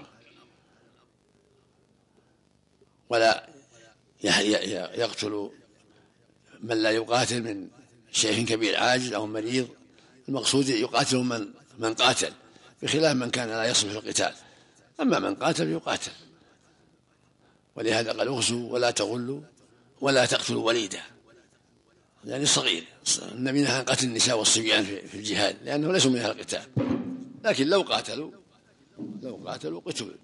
ولا يقتلوا من لا يقاتل من شيخ كبير عاجز أو مريض. المقصود يقاتل من قاتل، بخلاف من كان لا يصلح في القتال، أما من قاتل يقاتل. ولهذا قال اغزوا ولا تغلوا ولا تقتلوا وليدا، يعني الصغير. النبي نهى عن قتل النساء والصبيان في الجهاد لأنه ليسوا من أهل القتال، لكن لو قاتلوا قتلوا.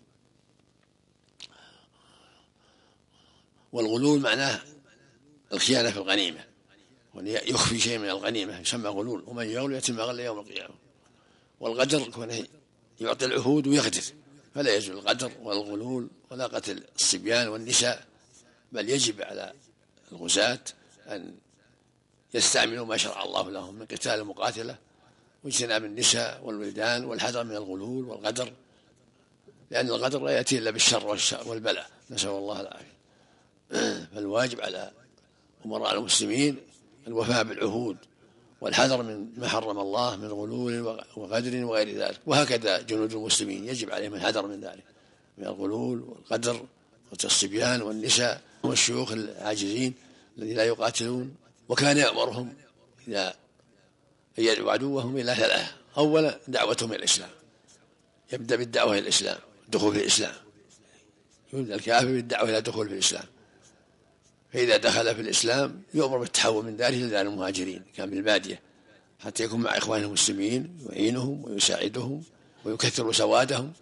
والغلول معناه الخيانة في الغنيمة، يخفي شيء من الغنيمة يسمى غلول، ومن يغلو يتم غل يوم القيامة. والغدر كونه يعطي العهود ويغدر، فلا يجوز الغدر والغلول ولا قتل الصبيان والنساء، بل يجب على الغزاة أن يستعملوا ما شرع الله لهم من قتال المقاتلة واجتناب النساء والولدان والحذر من الغلول والغدر، لأن الغدر لا يأتي إلا بالشر والبلاء، نسأل الله العافية. فالواجب على أمراء المسلمين الوفاء بالعهود والحذر من ما حرم الله من غلول وغدر وغير ذلك، وهكذا جنود المسلمين يجب عليهم الحذر من ذلك، من الغلول والغدر والصبيان والنساء والشيوخ العاجزين الذين لا يقاتلون. وكان يأمرهم إذا يدعو عدوهم إلى ثلاثة: أولا دعوتهم إلى الإسلام، يبدأ بالدعوة إلى الإسلام، الدخول في الإسلام، يبدأ الكافر بالدعوة إلى الدخول في الإسلام، فإذا دخل في الإسلام يؤمر بالتحول من داره إلى دار المهاجرين كان بالبادية، حتى يكون مع إخوانه المسلمين يعينهم ويساعدهم ويكثر سوادهم.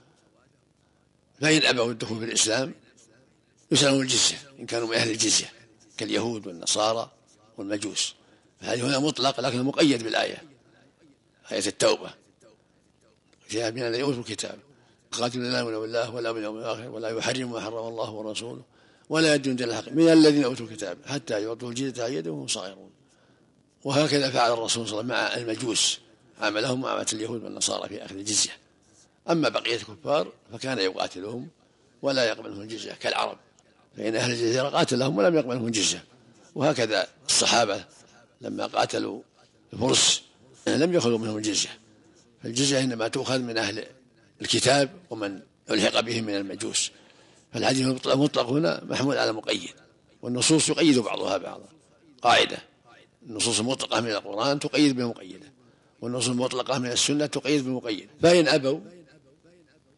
فإن أبوا الدخول في الإسلام يسألون الجزية إن كانوا من أهل الجزية كاليهود والنصارى والمجوس. فهذه هنا مطلق لكن مقيد بالآية، آية التوبة: جاء من الذين أوتوا الكتاب قاتلوا لا يؤمنون بالله ولا باليوم الآخر ولا يحرموا ما حرم الله ورسوله ولا يدين دين الحق من الذين أوتوا الكتاب حتى يعطوا الجزية عن يد وهم صاغرون. وهكذا فعل الرسول صلى الله عليه وسلم مع المجوس، عاملهم معاملة اليهود والنصارى في أخذ الجزية. أما بقية الكفار فكان يقاتلهم ولا يقبلهم الجزية كالعرب، فإن أهل الجزيرة قاتلهم ولم يقبلهم الجزية. وهكذا الصحابة لما قاتلوا الفرس لم يأخذوا منهم الجزية، فالجزية إنما تؤخذ من أهل الكتاب ومن يلحق بهم من المجوس. فالحديث المطلق هنا محمول على مقيد، والنصوص يقيد بعضها بعضا. قاعدة: النصوص المطلقة من القرآن تقيد بمقيدة، والنصوص المطلقة من السنة تقيد بمقيد. فإن أبوا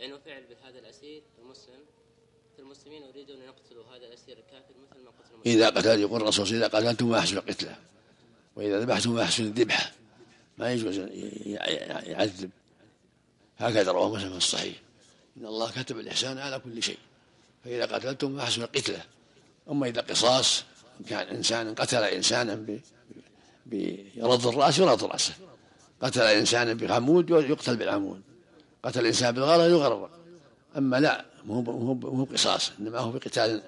يعني وفعل بهذا الأسير المسلم المسلمين يريدون أن يقتلوا هذا الأسير الكافر مثل ما قتل المسلمين. إذا قتل يقول الرسول إذا قتلتم فأحسن قتله وإذا ذبحتم فأحسن الذبحة، ما يجوز يعذب. هكذا رواه مسلم في الصحيح إن الله كتب الإحسان على كل شيء، فإذا قتلتم فأحسن قتله. أما إذا قصاص كان إنسان قتل إنسانا بيرض الرأس يرض رأسه، قتل إنسانا بعمود يقتل بالعمود، قتل إنسان بالغرة يغرر. أما لا مو قصاص، إنما هو بقتال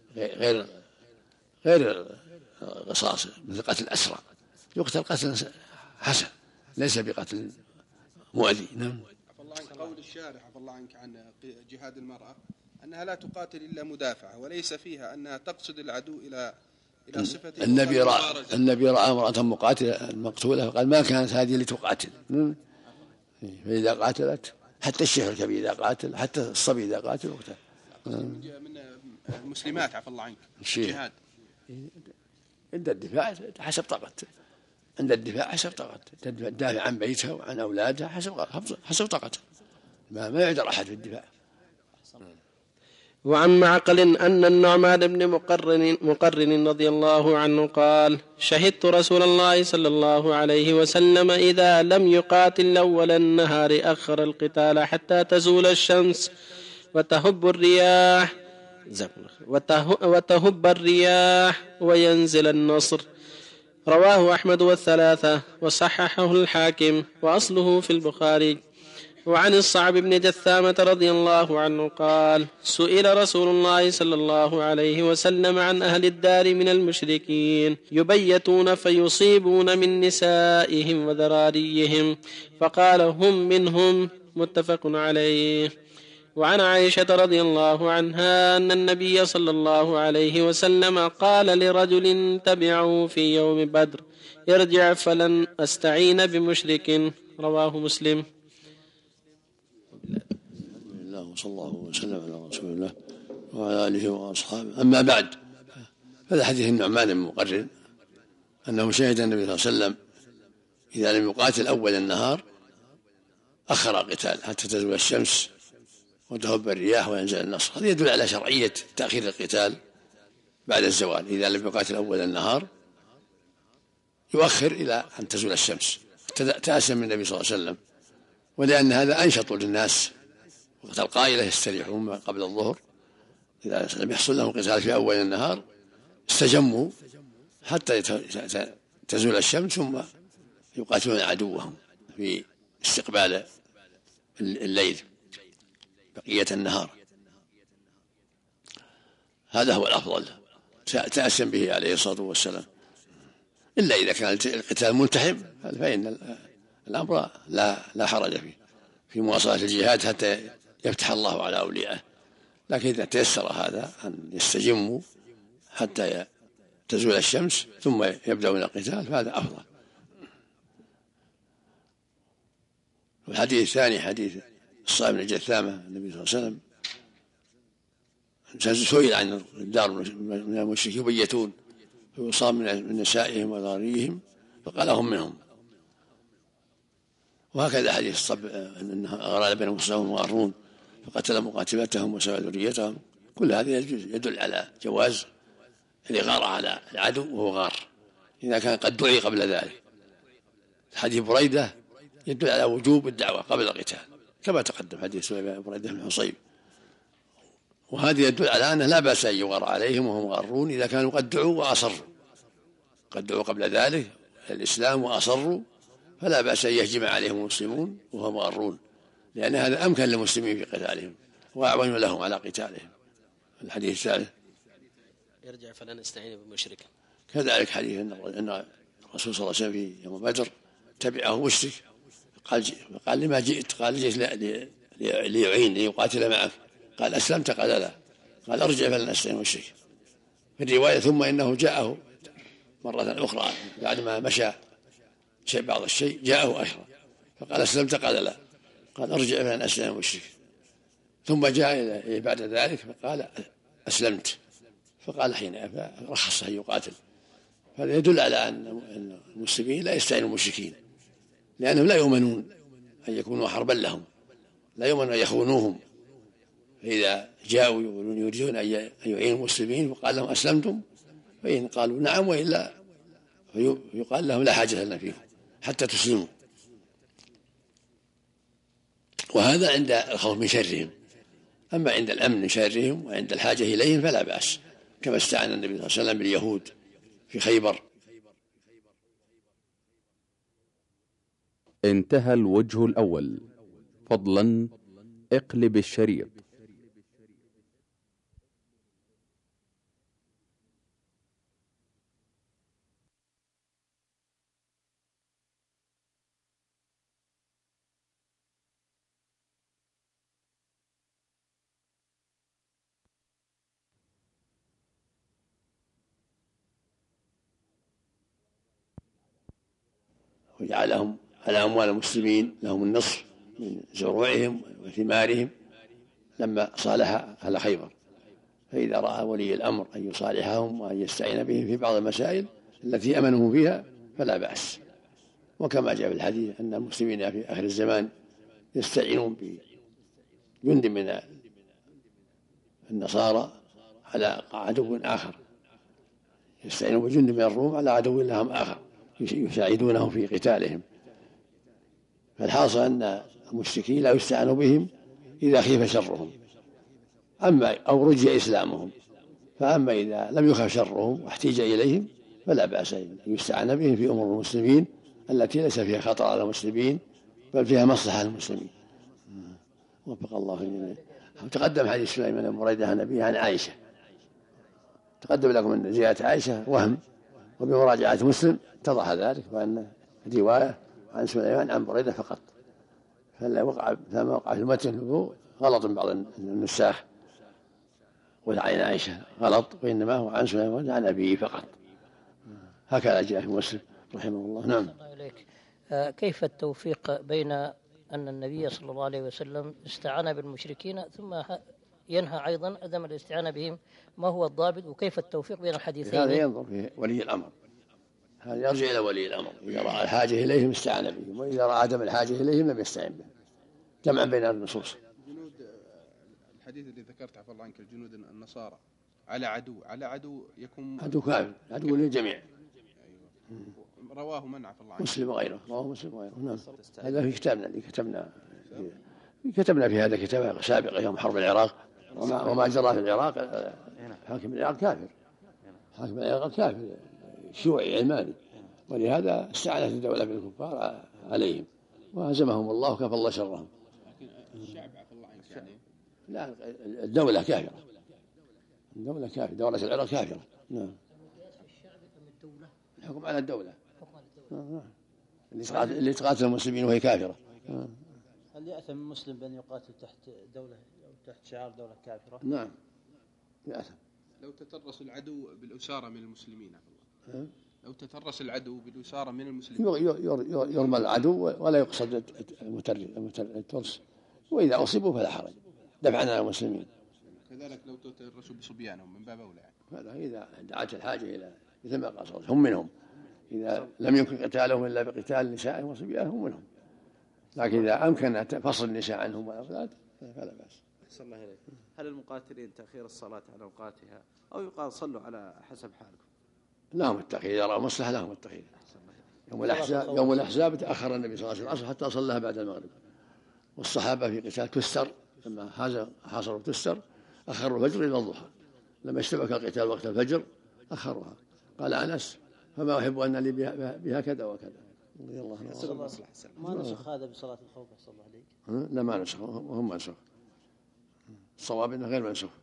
غير قصاص مثل قتل الأسرى، يقتل قتل حسن ليس بقتل مؤذي. نعم. عفى الله عنك، قول الشارع عفى الله عنك عن جهاد المرأة أنها لا تقاتل إلا مدافعة، وليس فيها أنها تقصد العدو إلى صفة. النبي رأى امرأة مقاتلة مقتولة فقال ما كانت هذه لتقاتل. فإذا قاتلت حتى الشيخ الكبير إذا قاتل، حتى الصبي إذا قاتل وقتل. من المسلمات عفى الله عنك الجهاد عند الدفاع حسب طاقته، عند الدفاع حسب طاقته، تدافع عن بيتها وعن أولادها حسب طاقته، ما يقدر أحد في الدفاع. وعن معقل أن النعمان بن مقرن رضي الله عنه قال: شهدت رسول الله صلى الله عليه وسلم إذا لم يقاتل أول النهار أخر القتال حتى تزول الشمس وتهب الرياح وينزل النصر. رواه أحمد والثلاثة وصححه الحاكم وأصله في البخاري. وعن الصعب بن جثامة رضي الله عنه قال: سئل رسول الله صلى الله عليه وسلم عن أهل الدار من المشركين يبيتون فيصيبون من نسائهم وذراريهم، فقال: هم منهم. متفق عليه. وعن عائشة رضي الله عنها أن النبي صلى الله عليه وسلم قال لرجل تبعه في يوم بدر: ارجع فلن أستعين بمشرك. رواه مسلم. وصلى الله وسلم على رسول الله وعلى آله وأصحابه. أما بعد، هذا حديث النعمان بن مقرن أنه شهد النبي صلى الله عليه وسلم إذا لم يقاتل أول النهار أخر القتال حتى تزول الشمس وتهب الرياح وينزل النصر. هذا يدل على شرعية تأخير القتال بعد الزوال. إذا لم يقاتل أول النهار يؤخر إلى أن تزول الشمس، تأسم من النبي صلى الله عليه وسلم، ولأن هذا أنشط للناس وقت القائلة يستريحون قبل الظهر. إذا لم يحصل لهم قتال في أول النهار استجموا حتى تزول الشمس ثم يقاتلون عدوهم في استقبال الليل بقية النهار. هذا هو الأفضل، تأسم به عليه الصلاة والسلام، إلا إذا كان القتال ملتحم فإن الأمر لا حرج فيه في مواصلة الجهاد حتى يفتح الله على أوليائه. لكن إذا تيسر هذا أن يستجموا حتى تزول الشمس ثم يبدأون القتال فهذا أفضل. والحديث الثاني حديث الصائب بن جثامة النبي صلى الله عليه وسلم سئل عن الدار من المشركين يبيتون فيصاب من نسائهم وذراريهم فقال: هم منهم. وهكذا حديث الصب أنه أغرى بين المسلمين وغارون فقتل مقاتلتهم وسبى ذريتهم. كل هذا يدل على جواز الإغارة على العدو وهو غار إذا كان قد دعي قبل ذلك. حديث بريدة يدل على وجوب الدعوة قبل القتال كما تقدم حديث بريدة بن حصيب. وهذا يدل على أنه لا بأس أن يغار عليهم وهم غارون إذا كانوا قد دعوا وأصروا، قد دعوا قبل ذلك الإسلام وأصروا، فلا بأس أن يهجم عليهم المسلمون وهم غارون، لأن هذا أمكن للمسلمين في قتالهم وأعون لهم على قتالهم. الحديث الثالث: يرجع فلن أستعين بمشرك. كذلك حديث أن الرسول صلى الله عليه وسلم في يوم بدر تبعه مشرك قال: لما جئت؟ قال: جئت ليعين ليقاتل معك. قال: أسلمت؟ قال: لا. قال: ارجع فلن أستعين بمشرك. في الرواية: ثم إنه جاءه مرة أخرى بعد ما مشى بعض الشيء جاءه أشرا فقال: أسلمت؟ قال: لا. قال: ارجع فلن أستعين بمشرك. ثم جاء بعد ذلك فقال: أسلمت. فقال حين رخص أن يقاتل. هذا يدل على أن المسلمين لا يستعينوا المشركين لأنهم لا يؤمنون أن يكونوا حربا لهم، لا يؤمن أن يخونوهم. فإذا جاءوا يريدون أن يعينوا المسلمين فقال لهم أسلمتم، فإن قالوا نعم وإلا فيقال لهم لا حاجة لنا فيكم حتى تسلموا. وهذا عند الخوف من شرهم. أما عند الأمن من شرهم وعند الحاجة إليهم فلا بأس، كما استعان النبي صلى الله عليه وسلم باليهود في خيبر. انتهى الوجه الأول. فضلا اقلب الشريط. وجعلهم على أموال المسلمين لهم النصف من زروعهم وثمارهم لما صالح أهل خيبر. فإذا رأى ولي الأمر أن يصالحهم وأن يستعين بهم في بعض المسائل التي أمنهم فيها فلا بأس. وكما جاء في الحديث أن المسلمين في آخر الزمان يستعينون بجند من النصارى على عدو آخر، يستعينون بجند من الروم على عدو لهم آخر يساعدونهم في قتالهم. فالحاصل أن المشركين لا يستعان بهم إذا خيف شرهم أو رجي إسلامهم. فأما إذا لم يخف شرهم واحتيج إليهم فلا بأس أن يستعان بهم في أمور المسلمين التي ليس فيها خطر على المسلمين بل فيها مصلحة للمسلمين. وفق الله جميعا. تقدم حديث سليمان بن بريدة عن أبيه عن عائشة، تقدم لكم أن زيادة عائشة وهم، وبمراجعة مسلم اتضح ذلك، وأن رواية عن سليمان عن بريدة فقط، فما وقع في المتن غلط من بعض النساخ وعن عائشة غلط، وإنما هو عن سليمان عن أبيه فقط. هكذا جاء في مسلم رحمه الله. نعم. كيف التوفيق بين أن النبي صلى الله عليه وسلم استعان بالمشركين ثم ينهى أيضا عدم الاستعانة بهم؟ ما هو الضابط وكيف التوفيق بين الحديثين؟ هذا ينظر في ولي الأمر، هذا يرجع إلى ولي الأمر. إذا رأى الحاجة إليهم استعان بهم، وإذا رأى عدم الحاجة إليهم لم يستعن بهم، جمعا بين النصوص. جنود الحديث الذي ذكرت عفى الله عنك، الجنود النصارى على عدو يكون عدو كامل، عدو للجميع. رواه من عفى الله عنك؟ مسلم وغيره، رواه مسلم وغيره. نعم. هذا في كتابنا اللي كتبنا في هذا كتاب سابقا يوم حرب العراق وما جرى في العراق. حاكم العراق كافر، حاكم العراق كافر شيوعي علماني، ولهذا استعانت الدولة بالكفار عليهم وهزمهم الله وكفى الله شرهم. لكن الشعب عفى الله عنك يعني لا، الدولة كافرة، الدولة كافرة، دولة العراق كافرة. نعم. الحكم على الدولة اللي تقاتل المسلمين وهي كافرة. هل يأثم المسلم بأن يقاتل تحت دولة أو تحت شعار دولة كافرة؟ نعم يأثم. لو تترس العدو بالأسارة من المسلمين عفى الله، لو تترس العدو بالأسارة من المسلمين يرمى العدو ولا يقصد الترس، وإذا أصيبوا فلا حرج دفعا عن المسلمين. كذلك لو تترسوا بصبيانهم من باب أولى. هذا إذا دعت الحاجة إلى مثل ما قصد هم منهم، إذا لم يمكن قتالهم إلا بقتال نسائهم وصبيانهم منهم، لكن إذا أمكن فصل النساء عنهم والأولاد فلا بأس. أحسن الله إليك. هل المقاتلين تأخير الصلاة عن أوقاتها أو يقال صلوا على حسب حالكم؟ لهم التأخير، إذا رأى مصلحة لهم التأخير. يوم الأحزاب تأخر النبي صلى الله عليه وسلم حتى صلىها بعد المغرب، والصحابة في قتال تستر لما حاصروا تستر أخروا الفجر إلى الضحى، لما اشتبك القتال وقت الفجر أخروها. قال أنس فما أحب أن لي بها كذا وكذا. رضي الله عنه. ما نسخ هذا بصلاة الخوف صلى الله عليه؟ لا ما نسخ، وهم منسوخ. الصواب انه غير منسوخ.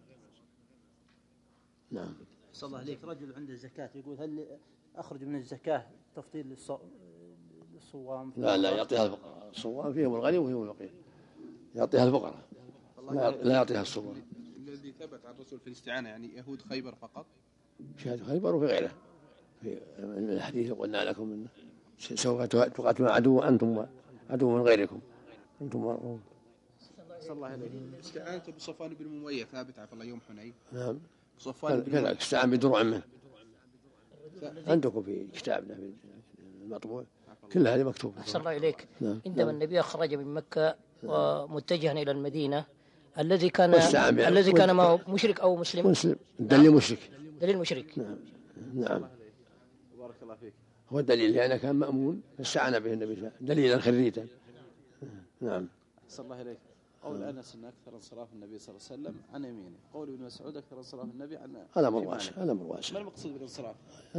نعم. صلى الله عليك. رجل عنده زكاة يقول هل أخرج من الزكاة تفضيل للصوام؟ لا يعطيها الفقراء، الصوام فيهم الغني وفيهم الفقير، يعطيها الفقراء لا يعطيها الصوام. الذي ثبت عن الرسول في الاستعانة يعني يهود خيبر فقط؟ في خيبر وفي غيره. في الحديث قلنا لكم إنه سوف تقاتلون عدو أنتم عدو من غيركم أنتم مرؤون. صلى الله عليه وسلم. استعانت بصفوان بن أمية ثابت عفى الله يوم حنين. نعم. صفوان كذلك استعان بدروع منه. عندكم في كتابنا في المطبوع كل هذه مكتوبة. أحسن الله إليك. نعم. عندما النبي خرج من مكة ومتجها إلى المدينة الذي كان معه مشرك أو مسلم؟ دليل مشرك. دليل مشرك. نعم. بارك الله فيك. هو الدليل لأنه كان مأمون فاستعان به النبي صلى الله عليه وسلم دليلا خريتا. نعم. صلى الله عليك. قول أنس أن أكثر انصراف النبي صلى الله عليه وسلم عن يمينه، قول ابن مسعود أكثر انصراف النبي عن الأمر واسع. الأمر واسع. ما المقصود بالانصراف؟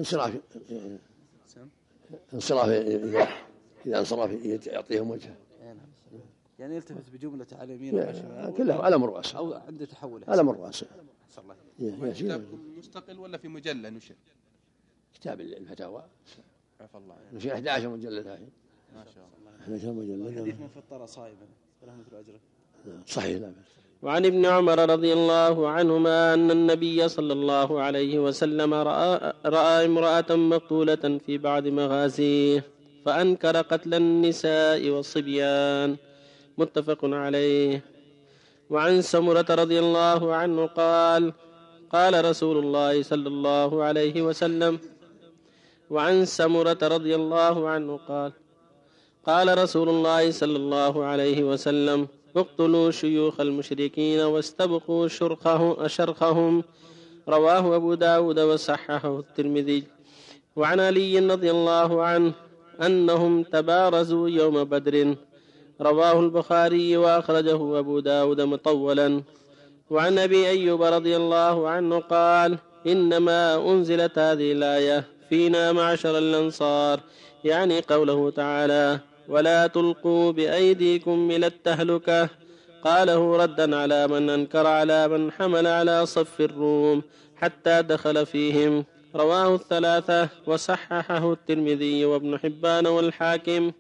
انصراف إذا انصراف يعطيهم وجهه، يعني يلتفت بجملة على يمينه كلها على أمر واسع أو عنده تحول على أمر واسع. صلى الله عليه. كتابكم مستقل ولا في مجلة نشر؟ كتاب الفتاوى. عفى الله يعني. نشر 11 مجلد هذه. ما شاء الله. 11 مجلد. حديث من فطر صائما فله مثل أجره. صحيح. لا بأس. وعن ابن عمر رضي الله عنهما أن النبي صلى الله عليه وسلم رأى امرأة مقتولة في بعض مغازيه فأنكر قتل النساء والصبيان. متفق عليه. وعن سمرة رضي الله عنه قال قال رسول الله صلى الله عليه وسلم وعن سمرة رضي الله عنه قال رسول الله صلى الله عليه وسلم اقتلوا شيوخ المشركين واستبقوا شرخهم. رواه أبو داود وصححه الترمذي. وعن علي رضي الله عنه أنهم تبارزوا يوم بدر. رواه البخاري وأخرجه أبو داود مطولا. وعن أبي أيوب رضي الله عنه قال إنما أنزلت هذه الآية فينا معشر الأنصار، يعني قوله تعالى ولا تلقوا بأيديكم إلى التهلكة، قاله ردا على من أنكر على من حمل على صف الروم حتى دخل فيهم. رواه الثلاثة وصححه الترمذي وابن حبان والحاكم.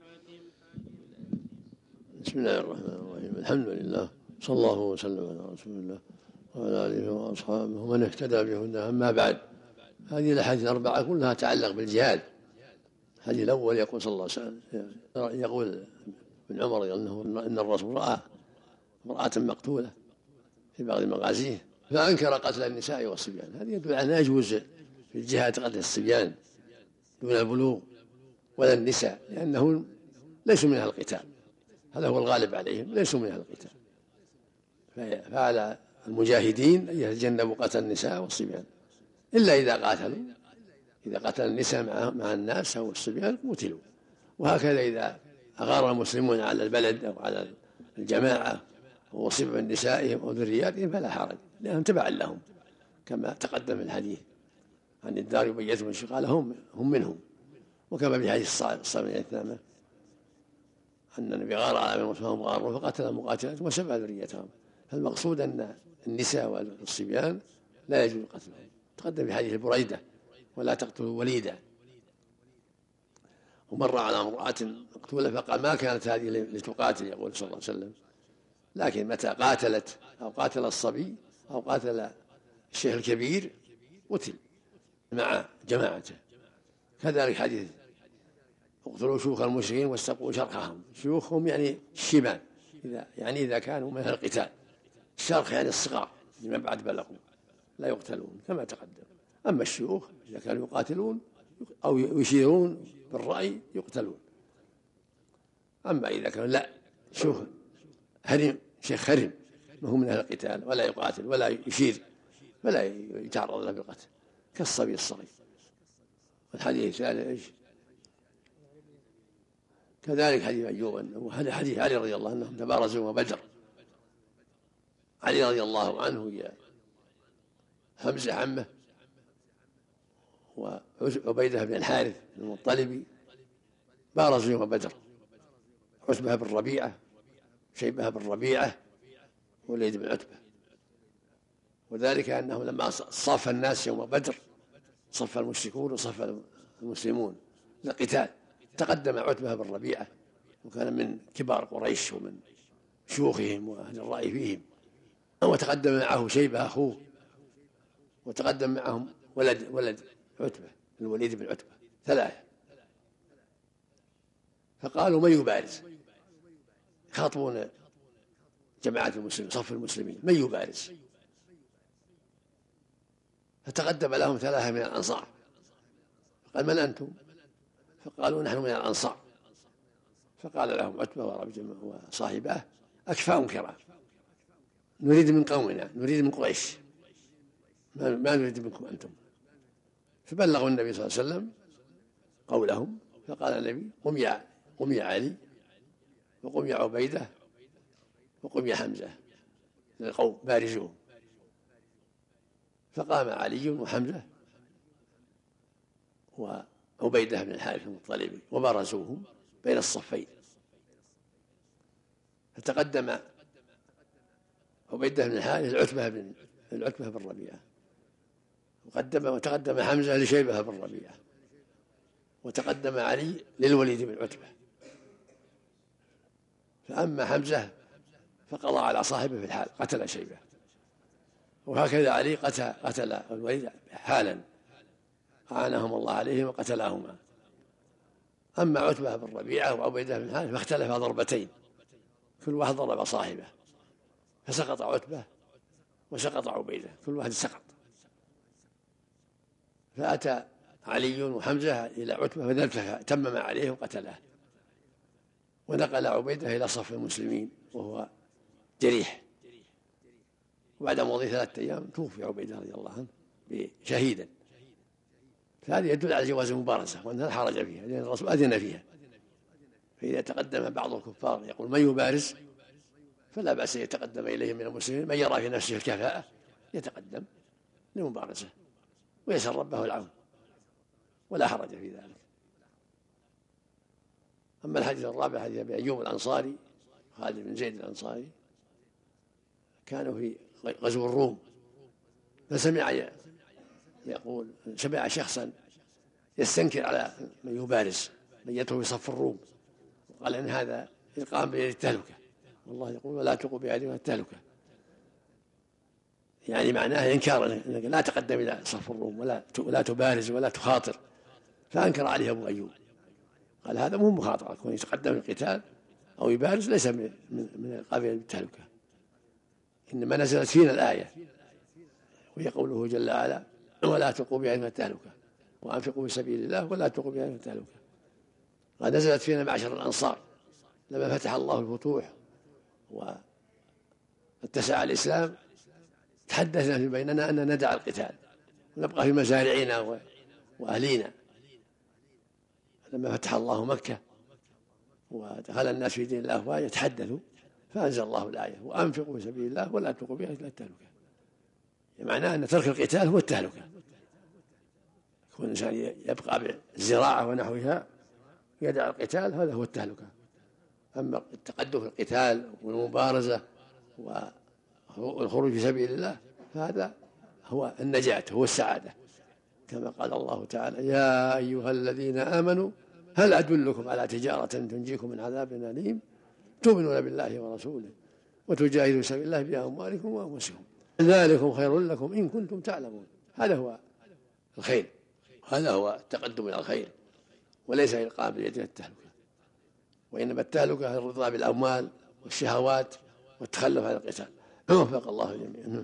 بسم الله الرحمن الرحيم. الحمد لله صلى الله وسلم على رسول الله وعلى آله وأصحابه ومن اهتدى بهداه. أما بعد، هذه الأحاديث الأربعة كلها تتعلق بالجهاد. الحديث الأول يقول صلى الله عليه وسلم، يقول ابن عمر إن الرسول رأى امرأة مقتولة في بعض مغازيه فأنكر قتل النساء والصبيان. هذه يدل على أنه يجوز في الجهاد قتل الصبيان دون البلوغ ولا النساء، لأنهم ليسوا من أهل القتال، هذا هو الغالب عليهم، ليسوا من أهل القتال. فعلى المجاهدين أن يتجنبوا قتل النساء والصبيان إلا إذا قاتلوا. إذا قتل النساء مع الناس أو الصبيان قتلوا. وهكذا إذا أغار المسلمون على البلد أو على الجماعة وأصيب من نسائهم أو ذرياتهم فلا حرج، لأنهم تبعا لهم، كما تقدم في الحديث عن الدار بن يزيد قال هم منهم. وكما في حديث الصابئين الثامة أن النبي غار على من وصفهم غاروا فقتل مقاتلتهم وسبع ذريتهم. فالمقصود أن النساء والصبيان لا يجوز قتلهم. تقدم في حديث بريدة ولا تقتلوا وليدا. ومر على امرأة مقتولة فقال ما كانت هذه لتقاتل، يقول صلى الله عليه وسلم، لكن متى قاتلت أو قاتل الصبي أو قاتل الشيخ الكبير قتل مع جماعته. كذلك حديث اقتلوا شيوخ المشركين واستبقوا شرخهم. شيوخهم يعني الشيبان، إذا كانوا من أهل القتال. الشرخ يعني الصغار لما بعد بلغوا لا يقتلون كما تقدم. أما الشيوخ إذا كانوا يقاتلون أو يشيرون بالرأي يقتلون. أما إذا كانوا لا شيوخ هرم، شيخ هرم ما هو من أهل القتال ولا يقاتل ولا يشير فلا يتعرض له بالقتل كالصبي الصغير. والحديث الثالث كذلك حديث أيوب، وهذا حديث علي رضي الله عنه أنهم تبارزوا وبدر. علي رضي الله عنه يا حمزة عمه وعبيدة بن الحارث المطلبي بارزوا يوم بدر. عتبة بن ربيعة، شيبة بن ربيعة، وليد بن عتبة. وذلك أنه لما صف الناس يوم بدر صف المشركون وصف المسلمون للقتال. تقدم عتبة بن ربيعة وكان من كبار قريش ومن شيوخهم وأهل الرأي فيهم، وتقدم معه شيبة أخوه، وتقدم معهم ولد عتبة الوليد بن عتبة، ثلاثة. فقالوا من يبارز؟ يخاطبون جماعة المسلمين صف المسلمين من يبارز؟ فتقدم لهم ثلاثة من الأنصار فقال من أنتم؟ فقالوا نحن من الأنصار. فقال لهم عتبة وصاحباه أكفاء كرام، نريد من قومنا، نريد من قريش، ما نريد منكم أنتم. فبلغوا النبي صلى الله عليه وسلم قولهم، فقال النبي قم يا علي، وقم يا عبيدة، وقم يا حمزة للقوم بارزوهم. فقام علي وحمزة وعبيدة بن الحارث المطلبي وبارزوهم بين الصفين. فتقدم عبيدة بن الحارث العتبة بن ربيعة، وتقدم حمزة لشيبة بن ربيعة، وتقدم علي للوليد بن عتبة. فأما حمزة فقضى على صاحبه في الحال، قتل شيبة، وهكذا علي قتل الوليد حالا، أعانهم الله عليهم وقتلاهما. أما عتبة بن ربيعة وعبيدة بن الحارث فاختلفا ضربتين، كل واحد ضرب صاحبه، فسقط عتبة وسقط عبيدة، كل واحد سقط. فأتى علي وحمزة إلى عتبة فتمم عليه وقتله، ونقل عبيدة إلى صف المسلمين وهو جريح. وبعد مضي 3 أيام توفي عبيدة رضي الله عنه شهيدا. فهذه يدل على جواز المبارزة وأنها لا حرج فيها، لأن الرسول أذن فيها. فإذا تقدم بعض الكفار يقول من يبارز، فلا بأس يتقدم إليهم من المسلمين من يرى في نفسه الكفاءة يتقدم للمبارزة ويسأل ربه العون، ولا حرج في ذلك. أما الحديث الرابع حديث أبي أيوب الأنصاري خالد بن زيد الأنصاري، كانوا في غزو الروم، فسمع شخصا يستنكر على من يبارز، من يدخل في صف الروم، وقال إن هذا إلقاء بيد التهلكة، والله يقول ولا تلقوا بأيديكم التهلكة، يعني معناه إنكار أنك لا تقدم إلى صف الروم ولا تبارز ولا تخاطر. فأنكر عليه أبو أيوب، قال هذا مو مخاطرة، كون يتقدم القتال أو يبارز ليس من القابل بالتهلكة، إنما نزلت فينا الآية وهي قوله جل وعلا ولا تلقوا بأيديكم التهلكة وأنفقوا في سبيل الله ولا تلقوا بأيديكم التهلكة. قد نزلت فينا معشر الأنصار لما فتح الله الفتوح واتسع الإسلام، تحدثنا في بيننا أن ندع القتال ونبقى في مزارعنا وأهلينا. لما فتح الله مكة ودخل الناس في دين الله أفواجا يتحدثوا، فأنزل الله الآية وأنفقوا في سبيل الله ولا تلقوا بأيديكم التهلكة. معناه أن ترك القتال هو التهلكة، يكون الإنسان يبقى بالزراعة ونحوها يدع القتال، هذا هو التهلكة. أما التقدم في القتال والمبارزة والخروج في سبيل الله فهذا هو النجاة، هو السعادة، كما قال الله تعالى يا أيها الذين آمنوا هل أدلكم على تجارة تنجيكم من عذاب أليم تؤمنون بالله ورسوله وتجاهدون في سبيل الله بأموالكم وأنفسكم ذلكم خير لكم إن كنتم تعلمون. هذا هو الخير، هذا هو التقدم إلى الخير، وليس إلقاء باليد التهلكة، وإنما التهلكة الرضا بالأموال والشهوات والتخلف عن القتال. وفق الله جميعا.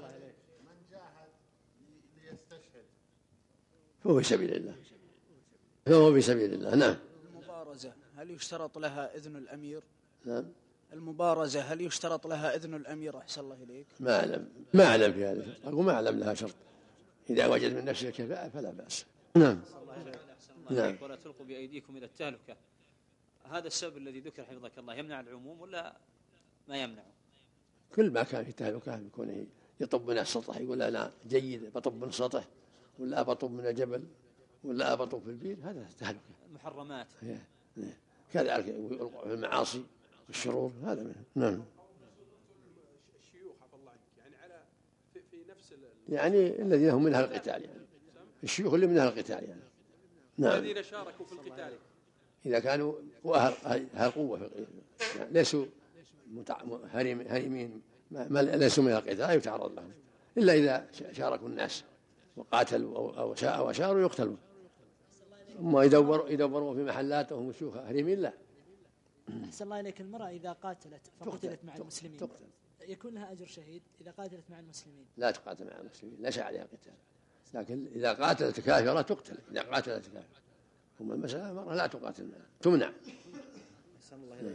فهو في سبيل الله، فهو في سبيل الله. نعم. المبارزة هل يشترط لها إذن الأمير؟ نعم. المبارزة هل يشترط لها إذن الأمير؟ أحسن الله إليك. ما أعلم في هذا، أقول ما أعلم لها شرط، إذا وجد من نفسه الكفاءة فلا بأس. نعم. نعم. ولا تلقوا بأيديكم إلى التهلكة، هذا السبب الذي ذكر حفظك الله يمنع العموم ولا ما يمنع؟ كل ما كان في تهلكة بكونه يطب من السطح، يقول أنا جيد بطب من السطح، ولا بطب من الجبل، ولا بطب في البير، هذا تهلكة. محرمات. كذلك يوقع في المعاصي والشرور، هذا منه. نعم. الشيوخ عفى الله عنك يعني على في نفس يعني الذين هم من أهل القتال، يعني الشيوخ اللي من أهل القتال يعني. نعم. الذين شاركوا في القتال إذا كانوا أهل قوة يعني ليسوا هرمين، ليسوا من القتال يتعرض لهم، إلا إذا شاركوا الناس وقاتلوا أو شاروا يقتلون. أما يدوروا في محلات وهم شيوخ هرمين لا. أحسن الله إليك. المرأة إذا قاتلت فقتلت مع المسلمين يكون لها أجر شهيد إذا قاتلت مع المسلمين؟ لا تقاتل مع المسلمين، ليس عليها قتال، لكن إذا قاتلت كافرة تقتل. إذا قاتلت كافرة، ثم المسألة المرأة لا تقاتل معها، تمنع. أحسن الله إليك.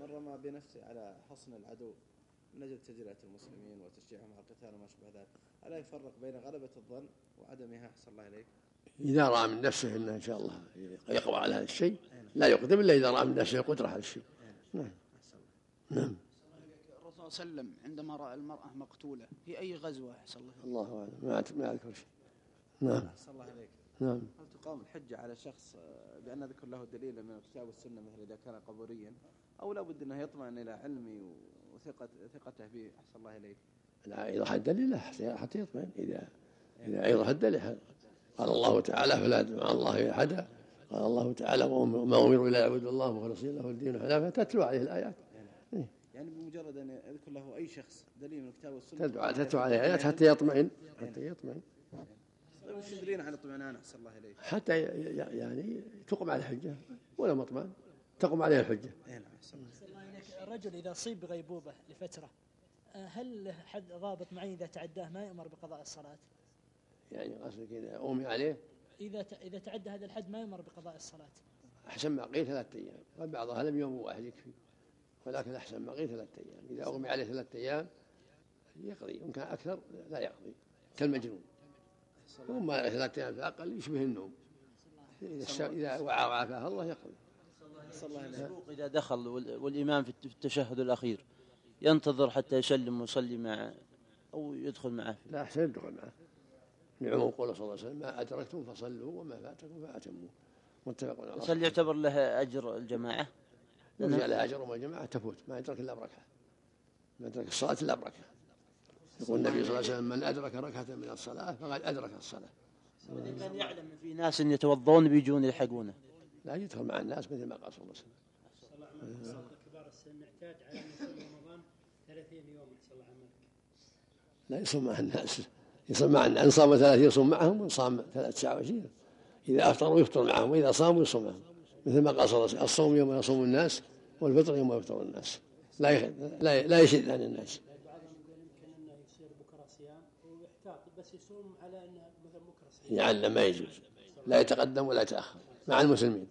من رمى بنفسه على حصن العدو من أجل تجرئة المسلمين وتشجيعهم على القتال وما شابه ذلك، ألا يفرق بين غلبة الظن وعدمها؟ أحسن الله إليك. إذا رأى من نفسه أنه إن شاء الله يقوى على هذا الشيء لا يقدم إلا إذا رأى من نفسه قدرة على الشيء. نعم. الرسول صلى الله عليه وسلم عندما رأى المرأة مقتولة في أي غزوة أحسن الله أعلم ما أذكر شيء. نعم. أحسن الله إليك. نعم. هل تقام الحجة على شخص بأن يذكر له دليل من الكتاب والسنة مثل إذا كان قبوريا، أو لا بد أنه يطمئن إلى علمي وثقته به؟ أحسن الله إليك. لا إذا حد دليل حتى يطمئن. إذا أيضا حد دليل قال الله تعالى فلا تدع مع الله أحدا، قال الله تعالى وما أمروا إلا يعبدوا الله مخلصين له الدين حنفاء، فتتلو عليه الآيات. يعني بمجرد أن يذكر له أي شخص دليل من الكتاب والسنة تتلو عليه الآيات حتى يطمئن. طيب وش يدلين على الاطمئنان؟ أحسن الله إليك. حتى يعني تقم على الحجة ولا مطمئن تقم عليه الحجة. الرجل إذا أصيب بغيبوبة لفترة هل له حد ضابط معين إذا تعداه ما يؤمر بقضاء الصلاة؟ يعني قصدك إذا أغمي عليه إذا تعدى هذا الحد ما يؤمر بقضاء الصلاة؟ أحسن ما قيل 3 أيام، وبعضها لم يوم واحد يكفي، ولكن أحسن ما قيل 3 أيام. إذا أغمي عليه 3 أيام يقضي، وإن كان أكثر لا يقضي كالمجنون. ثم 3 أيام فأقل يشبه النوم، إذا وعى وعافاه الله يقضي. إذا دخل والإمام في التشهد الأخير ينتظر حتى يسلم ويصلي معه أو يدخل معه؟ لا، أحسن يدخل معه لعموم قوله صلى الله عليه وسلم ما أدركتم فصلوا وما فاتكم فأتموا، متفق عليه. هل يعتبر له أجر الجماعة؟ يرجع له أجر والجماعة تفوت، ما يدرك إلا بركة، ما يدرك الصلاة إلا بركة. يقول النبي صلى الله عليه وسلم من أدرك ركعة من الصلاة فقد أدرك الصلاة. كان يعلم في ناس يتوضون بيجون يلحقونه، لا يدخل مع الناس مثل ما قال صلى الله عليه وسلم. كبار السن نحتاج على أن يصوم رمضان 30 يوم. أحسن الله عنك. لا يصوم مع الناس، يصوم مع الناس. إن صام 30 يصوم معهم، وإن صام 29 إذا أفطروا يفطر معهم، وإذا صاموا يصوم معهم، مثل ما قال صلى الله عليه وسلم الصوم يوم يصوم الناس والفطر يوم يفطر الناس، لا يشد عن الناس. يعلم ما يجوز، لا يتقدم ولا يتأخر مع المسلمين.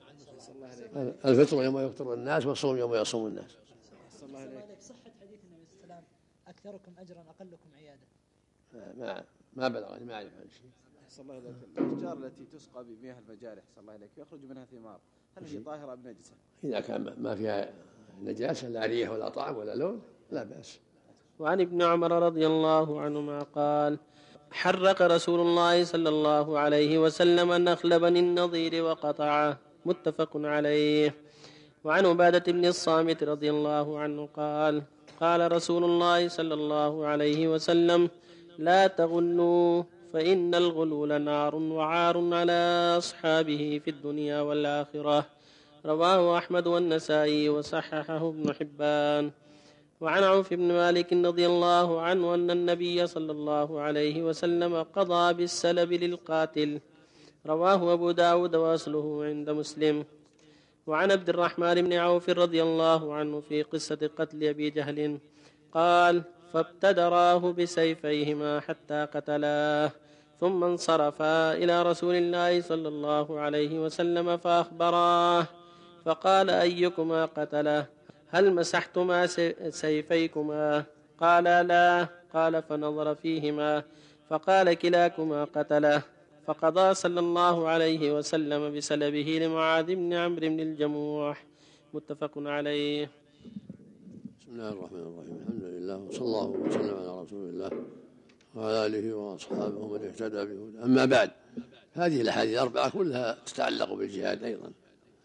الفطر يوم يفطر الناس والصوم يوم يصوم الناس. صحة حديث النبي صلى الله عليه وسلم أكثركم أجرا أقلكم عيادة. ما بلغني، ما أعرف عن شيء. أحسن الله إليك. الأشجار التي تسقى بمياه المجاري أحسن الله إليك يخرج منها ثمار، هل هي طاهرة بنجسة؟ إذا كان ما فيها نجاسة لا ريح ولا طعم ولا لون لا بأس. وعن ابن عمر رضي الله عنهما قال حرق رسول الله صلى الله عليه وسلم النخل بني النضير وقطعه، متفق عليه. وعن عبادة بن الصامت رضي الله عنه قال قال رسول الله صلى الله عليه وسلم لا تغلوا فإن الغلول نار وعار على أصحابه في الدنيا والآخرة. رواه أحمد والنسائي وصححه ابن حبان. وعن عوف بن مالك رضي الله عنه أن النبي صلى الله عليه وسلم قضى بالسلب للقاتل. رواه أبو داود وأصله عند مسلم. وعن عبد الرحمن بن عوف رضي الله عنه في قصة قتل أبي جهل قال فابتدراه بسيفيهما حتى قتلاه، ثم انصرفا إلى رسول الله صلى الله عليه وسلم فأخبراه، فقال أيكما قتله؟ هل مسحتما سيفيكما؟ قال لا. قال فنظر فيهما فقال كلاكما قتله، فقضى صلى الله عليه وسلم بسلبه لمعاذ بن عمرو بن الجموح، متفق عليه. بسم الله الرحمن الرحيم، الحمد لله وصلى الله وسلم على رسول الله وعلى آله وأصحابه ومن اهتدى بهداه. أما بعد، هذه الأحاديث الأربعة كلها تتعلق بالجهاد أيضا.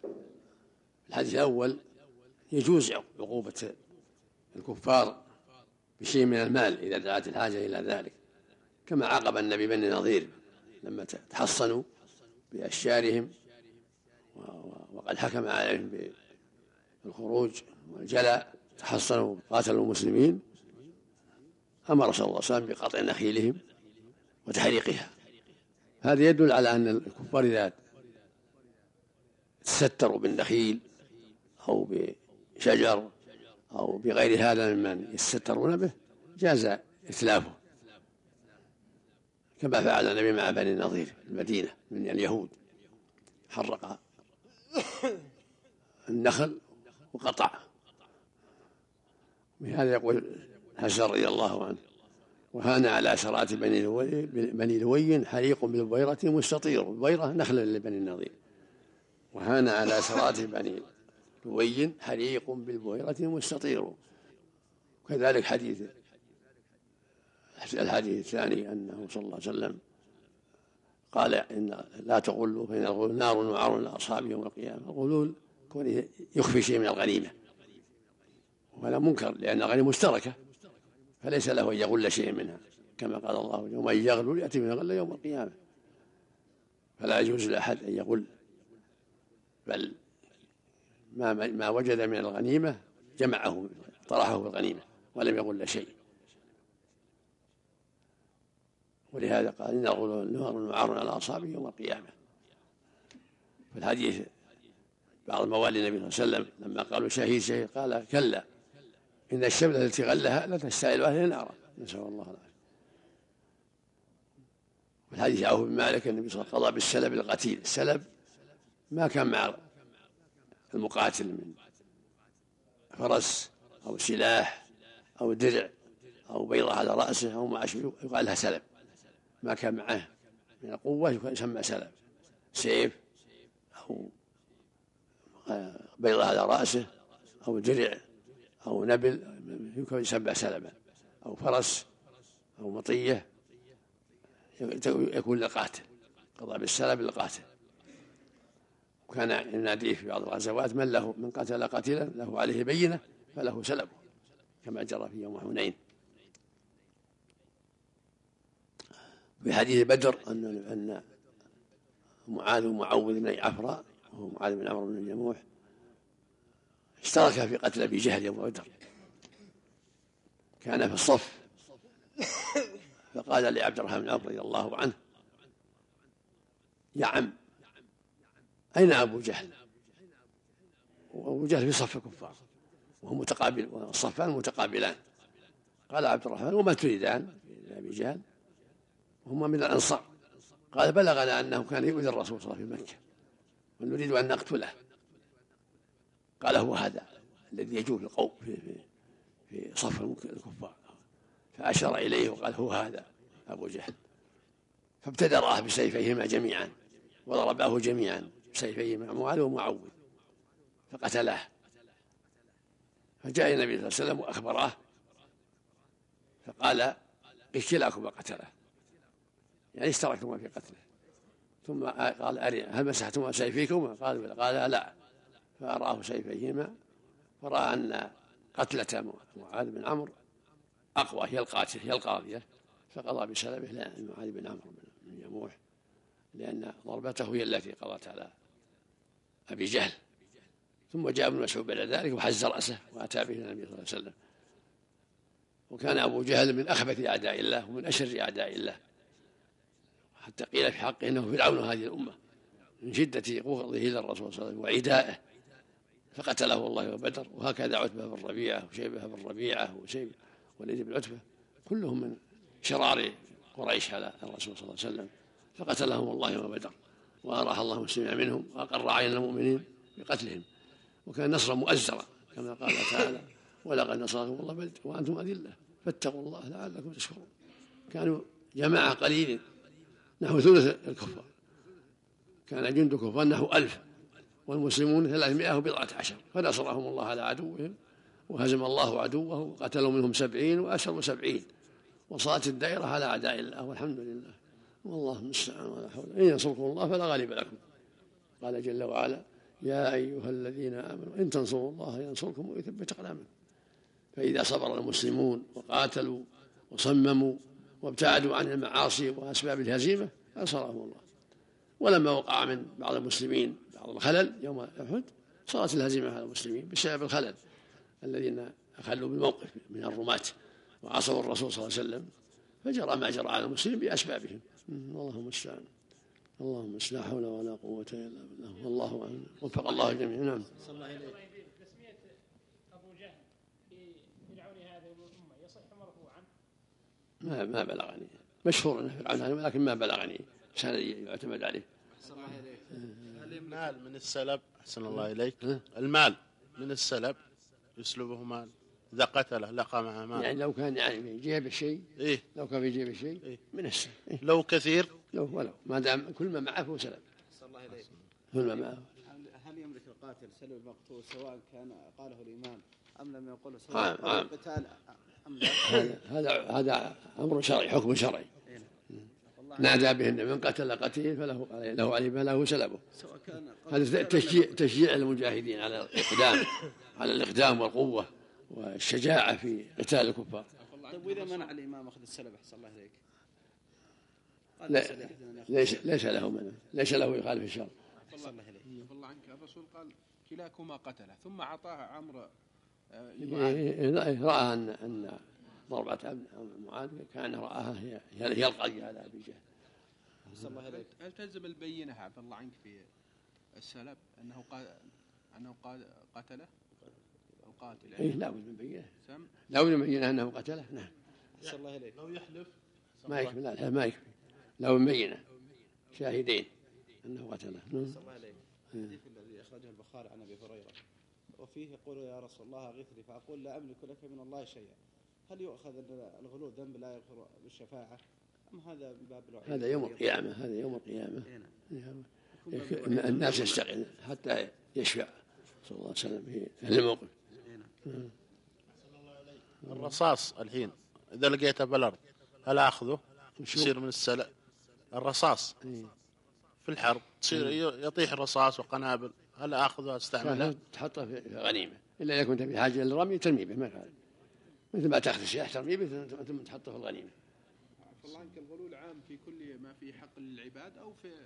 الحديث الأول يجوز عقوبة الكفار بشيء من المال إذا دعت الحاجة إلى ذلك، كما عاقب النبي بني نظير لما تحصنوا بأشجارهم وقد حكم عليهم بالخروج والجلاء، تحصنوا قاتلوا المسلمين، أمر صلى الله عليه وسلم بقطع نخيلهم وتحريقها. هذا يدل على أن الكفار إذا تستروا بالنخيل أو بشجر أو بغير هذا ممن يستترون به جاز إتلافه، كما فعل النبي مع بني النضير في المدينة من اليهود، حرق النخل وقطع بهذا يقول حسن رضي الله عنه: وهان على عشرات بني لوي حريق بالبويرة مستطير. البويرة نخلة لبني النضير. وهان على عشرات بني لوي حريق بالبويرة مستطير. وكذلك الحديث الثاني أنه صلى الله عليه وسلم قال: إن لا تغلوا فإن الغلول نار وعر لأصحاب يوم القيامة. الغلول كونه يخفي شيء من الغنيمة، وهذا منكر لأن الغنيمة مشتركة، فليس له أن يغل شيء منها، كما قال الله: ومن يغل يأتي من غل يوم القيامة. فلا يجوز لأحد أن يغل، بل ما وجد من الغنيمة جمعه طرحه في الغنيمة ولم يغل شيء. ولهذا قال: إن الغلول نار وعر على أصحابه يوم القيامة. في الحديث بعض موالي النبي صلى الله عليه وسلم لما قالوا شهيد قال: كلا إن الشملة التي غلها لا تستاهل أهل نارا، نسأل الله العافية. في الحديث عوف بن مالك النبي صلى الله عليه وسلم قضى بالسلب القتيل. السلب ما كان مع المقاتل من فرس أو سلاح أو درع أو بيضة على رأسه أو ما أشبه، يقال لها سلب. ما كان معه من القوة يسمى سلب. سيف أو بيضة على رأسه أو درع أو نبل يسمى سلبا، أو فرس أو مطية يكون للقاتل. قضى بالسلب للقاتل. وكان يناديه في بعض الغزوات: من قتل قتيلا له عليه بينة فله سلبه، كما جرى في يوم حنين. في حديث بدر أن معاذ ومعوذ بن عفراء وهو معاذ بن عمرو بن الجموح اشتركا في قتل أبي جهل يوم بدر. كان في الصف، فقال لعبد الرحمن بن عوف رضي الله عنه: يا عم، أين أبو جهل؟ وأبو جهل في صف الكفار وهم متقابل، والصفان متقابلان. قال عبد الرحمن: وما تريدان أبي جهل؟ وهما من الأنصار. قال: بلغنا أنه كان يؤذي الرسول صلى الله عليه وسلم في مكة ونريد أن نقتله. قال: هو هذا الذي يجوف القوم في صف الكفار. فأشار إليه وقال: هو هذا أبو جهل. فابتدراه بسيفيهما جميعا وضرباه جميعا بسيفيهما، معاذ ومعوذ، فقتلاه. فجاء النبي صلى الله عليه وسلم وأخبراه، فقال: كلاكما قتله، يعني اشتركتما في قتله. ثم قال: هل مسحتما سيفيكما؟ قال: لا. فأراه سيفيهما، فرأى أن قتلة معاذ بن عمرو أقوى، هي القاتل هي القاضية، فقضى بسلبه لمعاذ بن عمرو بن جموح، لأن ضربته هي التي قضت على أبي جهل. ثم جاء ابن مسعود بعد ذلك وحز رأسه وأتى به النبي صلى الله عليه وسلم. وكان أبو جهل من أخبث أعداء الله ومن أشر أعداء الله، حتى قيل في حقه إنه فرعون هذه الأمة من شدة بغضه للرسول صلى الله عليه وسلم وعدائه، فقتله الله يوم بدر. وهكذا عتبة بن ربيعة وشيبة بن ربيعة وليد بن عتبة، كلهم من شرار قريش على الرسول صلى الله عليه وسلم، فقتلهم الله يوم بدر، وأراح الله المسلمين منهم وأقر عين المؤمنين بقتلهم. وكان نصرا مؤزرا كما قال تعالى: ولقد نصركم الله بدر وأنتم أذلة فاتقوا الله لعلكم تشكرون. كانوا جماعة قليل نحو ثلث الكفار، كان جند كفار نحو 1000 والمسلمون 310، فنصرهم الله على عدوهم وهزم الله عدوه وقتلوا منهم 70 وأسروا 70، وصارت الدائرة على أعداء الله والحمد لله، والله المستعان ولا حول. إن ينصركم الله فلا غالب لكم. قال جل وعلا: يا أيها الذين آمنوا إن تنصروا الله ينصركم ويثبت أقدامكم. فإذا صبر المسلمون وقاتلوا وصمموا وابتعدوا عن المعاصي وأسباب الهزيمة أنصرهم الله. ولما وقع من بعض المسلمين بعض الخلل يوم أحد صارت الهزيمة على المسلمين بسبب الخلل الذين أخلوا بالموقف من الرماة وعصوا الرسول صلى الله عليه وسلم، فجرى ما جرى على المسلمين بأسبابهم. اللهم المستعان. اللهم لا حول ولا قوة إلا بالله، والله أعلم. وفق الله الجميع. نعم. تسمية أبو جهل بفرعون هذه الأمة يصح مرفوعا؟ ما بلغني، مشهور أنه فرعون، ولكن ما بلغني سند يعتمد عليه. المال من السلب، أحسن الله إليك، المال من السلب يسلبه مال إذا قتله لقى معه مال، يعني لو كان يعني في جيب الشيء، إيه؟ لو كان في جيب الشيء إيه؟ من السلب، إيه؟ لو كثير، ولو ما دام كل ما معه هو سلب. الله إليك. كل ما معه. هل يملك القاتل سلب المقتول سواء كان قاله الإمام أم لم يقوله، سواء قال القتال أم لا؟ هذا أمر شرعي، حكم شرعي. نادى به من قتل قتيل فله عليه ما له سلبه. هذا تشجيع المجاهدين على الإقدام والقوة والشجاعة في قتال الكفار. طيب وإذا منع الإمام أخذ السلب أحسن الله إليك؟ ليس له منع، ليس له يخالف الشرع. الله عنك الرسول قال كلاكما قتله ثم أعطاه عمرو رأى أن ضربة معاذ كان رآها هي القضية على أبي جهل. هل تلزم البينة عفى الله عنك في السلب أنه قتله القاتل؟ إيه لا بد من بينة، لا بد من بينة أنه قتله. نعم. الله إليك. لو يحلف ما يكفي، لا ما يكفي، لو بينة شاهدين أنه قتله. الله إليك. الحديث الذي أخرجه البخاري عن أبي هريرة وفيه يقول يا رسول الله أغثني فأقول لا أملك لك من الله شيئا، هل يؤخذ الغلو ذنب لا يغفر بالشفاعة أم هذا من باب الوعيد؟ هذا يوم القيامة، هذا يوم القيامة. الناس يستغل حتى يشفع صلى الله عليه وسلم في أهل الموقف. الرصاص الحين إذا لقيته بالأرض هل أخذه؟ يصير من السلب. الرصاص في الحرب تصير يطيح الرصاص وقنابل، هل أخذه أستعمله؟ تحطه في غنيمة، إلا إذا كنت في حاجة للرمي ترمي به، ما يخالف، مثل ما تأخذ السلاح ترمي به ثم تحطه في الغنيمة. الله عنك الغلول عام في كل ما في حق للعباد أو في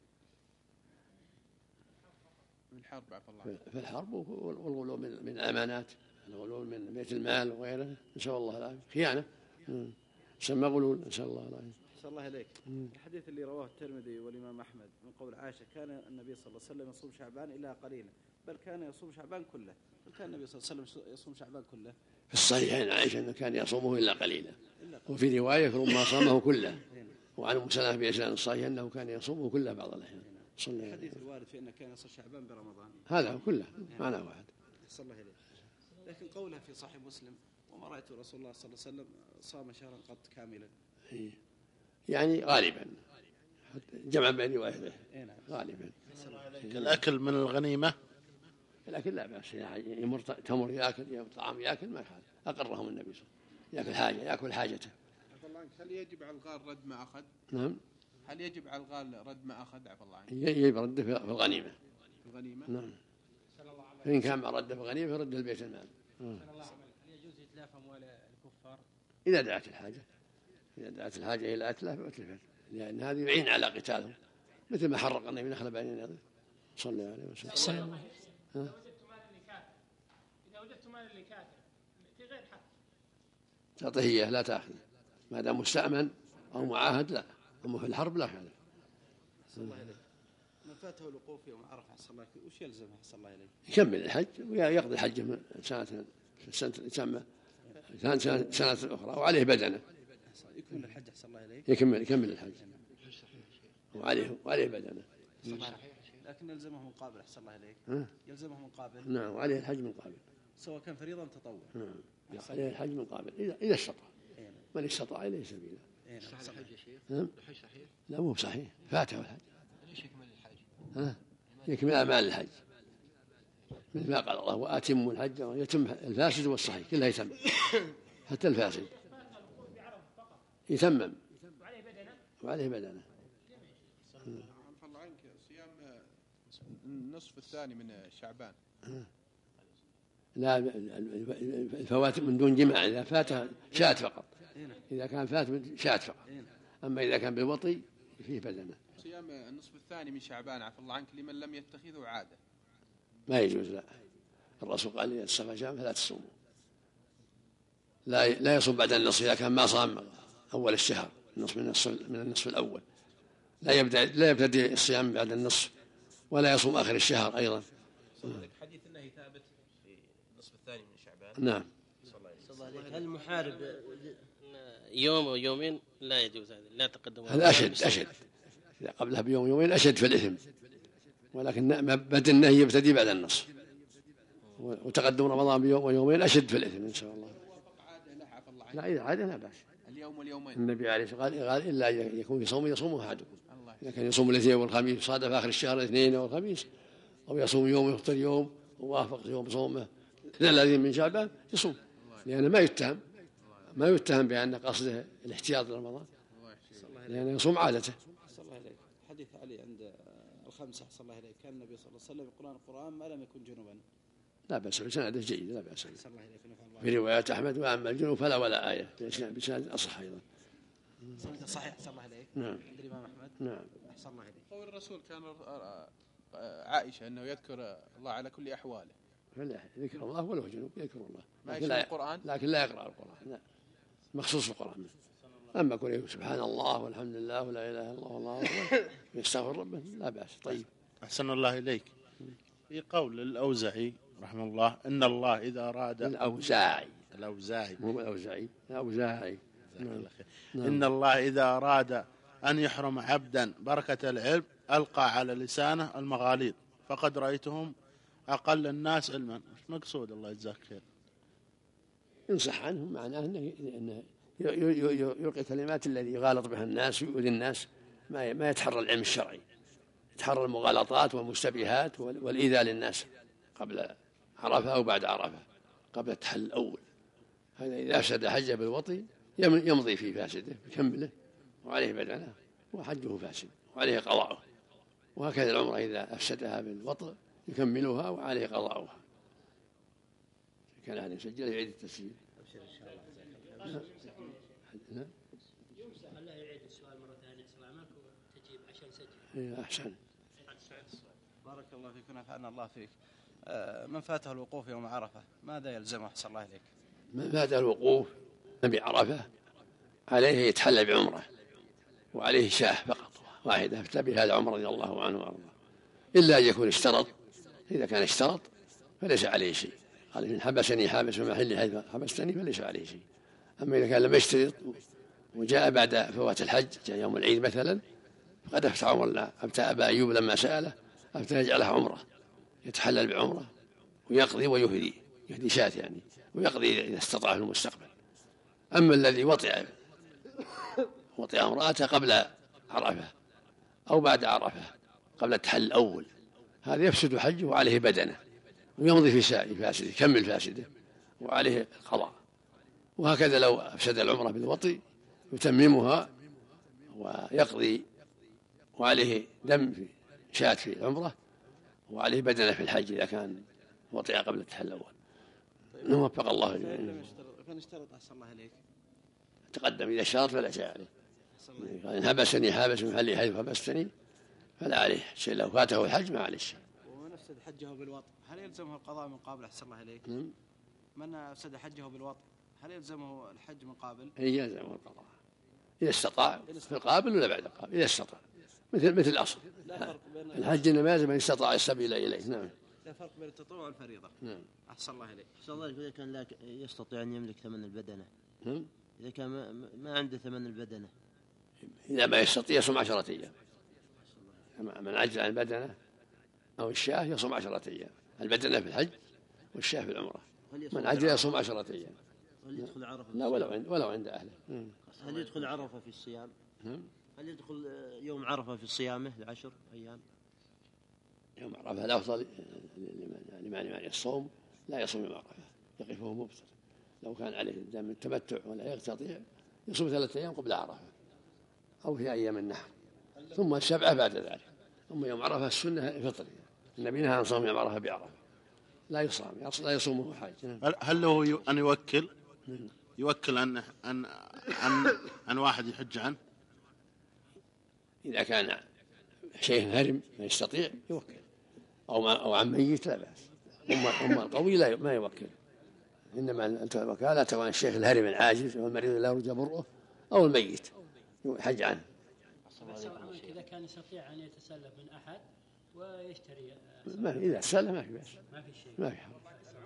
الحرب؟ عفى الله عنك. في الحرب والغلول من الأمانات، الغلول من بيت المال وغيره، نسأل الله العافية، خيانة يسمى غلول، نسأل الله العافية. نسأل الله إليك. الحديث اللي رواه الترمذي والإمام أحمد من قول عائشة كان النبي صلى الله عليه وسلم يصوم شعبان إلا قليلا، بل كان يصوم شعبان كله، بل كان النبي صلى الله عليه وسلم يصوم شعبان كله. في الصحيحين عائشة أنه كان يصومه إلا قليلا، وفي رواية ربما صامه كله، وعن أم سلمة في إسناد الصحيح أنه كان يصومه كله بعض الأحيان. الحديث الوارد في أنه كان يصوم شعبان برمضان، هذا كله معنى واحد. صلى الله عليه. لكن قوله في صحيح مسلم وما رأيت رسول الله صلى الله عليه وسلم صام شهرا قط كاملا، يعني غالبا جمع بين روايته غالبا. الأكل من الغنيمة، الأكل لا بأس، يمر تمر يأكل، يمر طعام يأكل، ما يخالف، أقرهم النبي صلى الله عليه وسلم، يأكل حاجته. هل يجب على الغال رد ما أخذ؟ نعم. هل يجب على الغال رد ما أخذ؟ عفى الله عنك. يجب رده في الغنيمة. في الغنيمة؟ نعم. فإن كان ما رده في الغنيمة فرد البيت المال. هل يجوز إتلاف أموال الكفار؟ إذا دعت الحاجة، إذا دعت الحاجة إلى أتلاف فأتلفت، لأن هذه يعين على قتالهم، مثل ما حرق النبي نخل بني النضير صلى الله عليه وسلم. أحسن الله. إذا وجدت مال لكافر في غير حق تعطيه إياه، لا تأخذ ما دام مستأمن أو معاهد، لا. أما في الحرب لا خالف. صلى الله عليه. من فاته الوقوف يوم عرفة صلى الله عليه وش يلزمه صلى الله عليه؟ يكمل الحج ويقضي الحج من سنة تسمى سنة أخرى، وعليه بدنه. يكمل الحج صلى الله عليه. يكمل الحج وعليه بدنه. لكن يلزمه مقابل أحسن الله عليك. يلزمه مقابل. نعم، وعليه الحج من قابل، سواء كان فريضة أم تطوع. نعم، عليه الحج من قابل إذا استطاع، من استطاع إليه سبيلا. صحيح الحج يا شيخ؟ الحج صحيح؟ لا مو صحيح، فاته الحج. ليش يكمل الحج؟ يكمل أعمال الحج مثل ما قال الله وأتموا الحج، يتم الفاسد والصحيح كلها يتم، حتى الفاسد يتمم وعليه بدنه. عفى الله عنك، صيام النصف الثاني من شعبان. لا، الفوات من دون جماع، إذا فات شات فقط، إذا كان فات شات فقط، أما إذا كان بالوطي فيه بدنه. صيام النصف الثاني من شعبان عفى الله عنك لمن لم يتخذه عادة ما يجوز، لا. الرسول قال إذا الصفا جام فلا تصوموا، لا يصوم بعد النصف إذا كان ما صام أول الشهر، من النصف الأول لا يبتدئ الصيام بعد النصف، ولا يصوم آخر الشهر أيضا. حديث النهي ثابت في النصف الثاني من شعبان. نعم. هل المحارب يوم أو يومين لا يجوز هذا، لا تقدم، هذا أشد إذا قبلها بيوم يومين أشد في الإثم، ولكن بدء النهي يبتدي بعد النصف، وتقدم رمضان بيوم ويومين أشد في الإثم إن شاء الله. لا إذا عاد لا بأس. اليوم واليومين. النبي عليه الصلاة والسلام قال إلا يكون في صوم يصومه أحدكم. إذا كان يصوم الاثنين والخميس صادف آخر الشهر الاثنين والخميس، أو يصوم يوم ويفطر يوم ووافق يوم صومه 30 من شعبان يصوم، لأنه ما يتهم بأن قصده الاحتياط لرمضان، لأنه يصوم عادته. صلى الله عليك. حديث علي عند الخمسة صلى الله عليه كان النبي صلى الله عليه وسلم يقرأ القرآن ما لم يكن جنوبا. لا بأس بسنده جيد، لا بأس في رواية أحمد وأما الجنوب فلا ولا آية بسند أصح أيضا. صحيح صلى الله عليك. نعم. عند الإمام أحمد. نعم. أحسن الله عليك. قول الرسول كان عائشة أنه يذكر الله على كل أحواله. لا ذكر الله ولو جنوب يذكر الله. ما يشوف القرآن. لكن لا يقرأ القرآن. لا. مخصوص القرآن. أما كل يوم سبحان الله والحمد لله ولا إله إلا الله والله أكبر يستغفر ربه لا بأس. طيب. أحسن الله إليك. في قول الأوزعي رحمه الله إن الله إذا أراد الأوزاعي مو الأوزاعي إن الله إذا أراد أن يحرم عبدا بركة العلم ألقى على لسانه المغاليط فقد رأيتهم أقل الناس علما. مش مقصود الله يجزاك خير. ينصح عنهم معناه أنه يلقي كلمات الذي يغالط بها الناس ويؤذي الناس، ما يتحرى العلم الشرعي، يتحرى المغالطات والمشتبهات والإيذاء للناس قبل عرفة أو بعد عرفة قبل التحل الأول. هذا إذا أفسد حجه بالوطي يمضي في فاسده يكمله وعليه بدنه وحجه فاسد وعليه قضاؤه، وهكذا العمرة إذا أفسدها بالوطء يكملها وعليه قضاؤها. كان هذا يسجل يعيد التسجيل. يمسح الله يعيد السؤال مرة ثانية سلامك وتجيب عشان سجل. أحسن. بارك الله فيك ونفعنا الله فيك. من فاته الوقوف يوم عرفة ماذا يلزمه أحسن الله إليك؟ من فاته الوقوف بعرفة عليه يتحلى بعمرة وعليه شاه فقط واحدة افتى بها العمر رضي الله عنه وارضاه، إلا أن يكون اشترط. إذا كان اشترط فليس عليه شيء. قال إن حبسني حابس محلي حيث حبستني فليس عليه شيء. أما إذا كان لم يشترط وجاء بعد فوات الحج جاء يوم العيد مثلا فقد أفتى عمر الله. أفتى أبا أيوب لما سأله أفتى يجعلها عمرة يتحلل بعمرة ويقضي ويهدي يهدي شاة يعني ويقضي إذا استطاع في المستقبل. أما الذي وطئ امرأته قبل عرفة أو بعد عرفة قبل التحل الأول هذا يفسد حجه وعليه بدنه ويمضي في فاسده يكمل فاسده وعليه القضاء. وهكذا لو أفسد العمرة بالوطي يتممها ويقضي وعليه دم في شاة في العمرة وعليه بدنه في الحج إذا كان وطئ قبل التحل الأول. وفق الله جميعا. فإن اشترط أحسن الله إليك تقدم إذا اشترط فلا شيء عليه. قال إن حبسني حابس محلي حيث حبستني فلا عليه شيء. لو فاته الحج ما عليه شيء. ومن أفسد حجه بالوطء هل يلزمه القضاء من قابل أحسن الله إليك؟ من أفسد حجه بالوطء هل يلزمه الحج من قابل؟ يلزمه القضاء إذا استطاع في القابل ولا بعد القابل إذا استطاع مثل الأصل. الحج إنما يلزم من استطاع السبيل إليه. نعم. لا فرق بين التطوع والفريضة. نعم. أحسن الله إليك. أحسن الله إذا كان لا يستطيع أن يملك ثمن البدنة. إذا كان ما عنده ثمن البدنة. إذا ما يستطيع يصوم 10 أيام. من عجز عن البدنة أو الشاه يصوم 10 أيام. البدنة في الحج والشاه في العمرة. من عجز يصوم 10 أيام. هل يدخل عرفة؟ لا ولو عند أهله. هل يدخل عرفة في الصيام؟ هل يدخل يوم عرفة في صيامه 10 أيام؟ يوم عرفة الأفضل لمن الصوم لا يصوم يوم عرفة يقف وهو مبصر. لو كان عليه دم التمتع ولا يستطيع يصوم 3 أيام قبل عرفة أو في أيام النحر ثم 7 بعد ذلك. أما يوم عرفة السنة الفطر. النبي نهى عن صوم يوم عرفة بعرفة لا يصام لا يصومه حاج. هل له أن يوكل أن واحد يحج عنه؟ إذا كان شيء هرم ما يستطيع يوكل أو عن ميت لا بأس. أما القوي ما يوكل. إنما الوكالة تكون الشيخ الهرم العاجز والمريض لا يرجى برؤه أو الميت يحج عنه. إذا كان يستطيع أن يتسلف من أحد ويشتري إذا تسلف ما في بأس. ما في شيء. ما في حرج.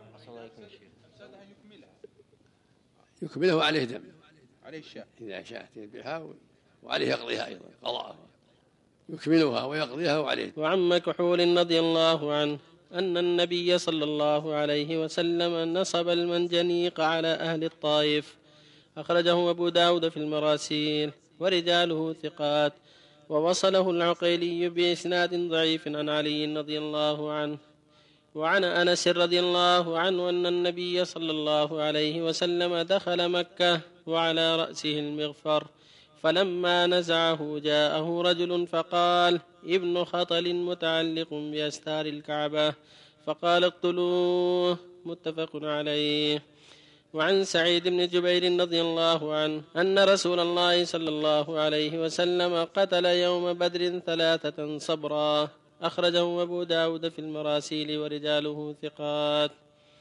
يكمله وعليه دم. عليه الشاة. إذا شاء يذبحها وعليه يقضيها أيضا قضاءها يكملها ويقضيها وعليه. وعن مكحول رضي الله عنه أن النبي صلى الله عليه وسلم نصب المنجنيق على أهل الطائف. أخرجه أبو داود في المراسيل ورجاله ثقات، ووصله العقيلي بإسناد ضعيف عن علي رضي الله عنه. وعن أنس رضي الله عنه أن النبي صلى الله عليه وسلم دخل مكة وعلى رأسه المغفر، فلما نزعه جاءه رجل فقال: ابن خطل متعلق بأستار الكعبة، فقال: اقتلوه. متفق عليه. وعن سعيد بن جبير رضي الله عنه أن رسول الله صلى الله عليه وسلم قتل يوم بدر 3 صبرا. أخرجه أبو داود في المراسيل ورجاله ثقات.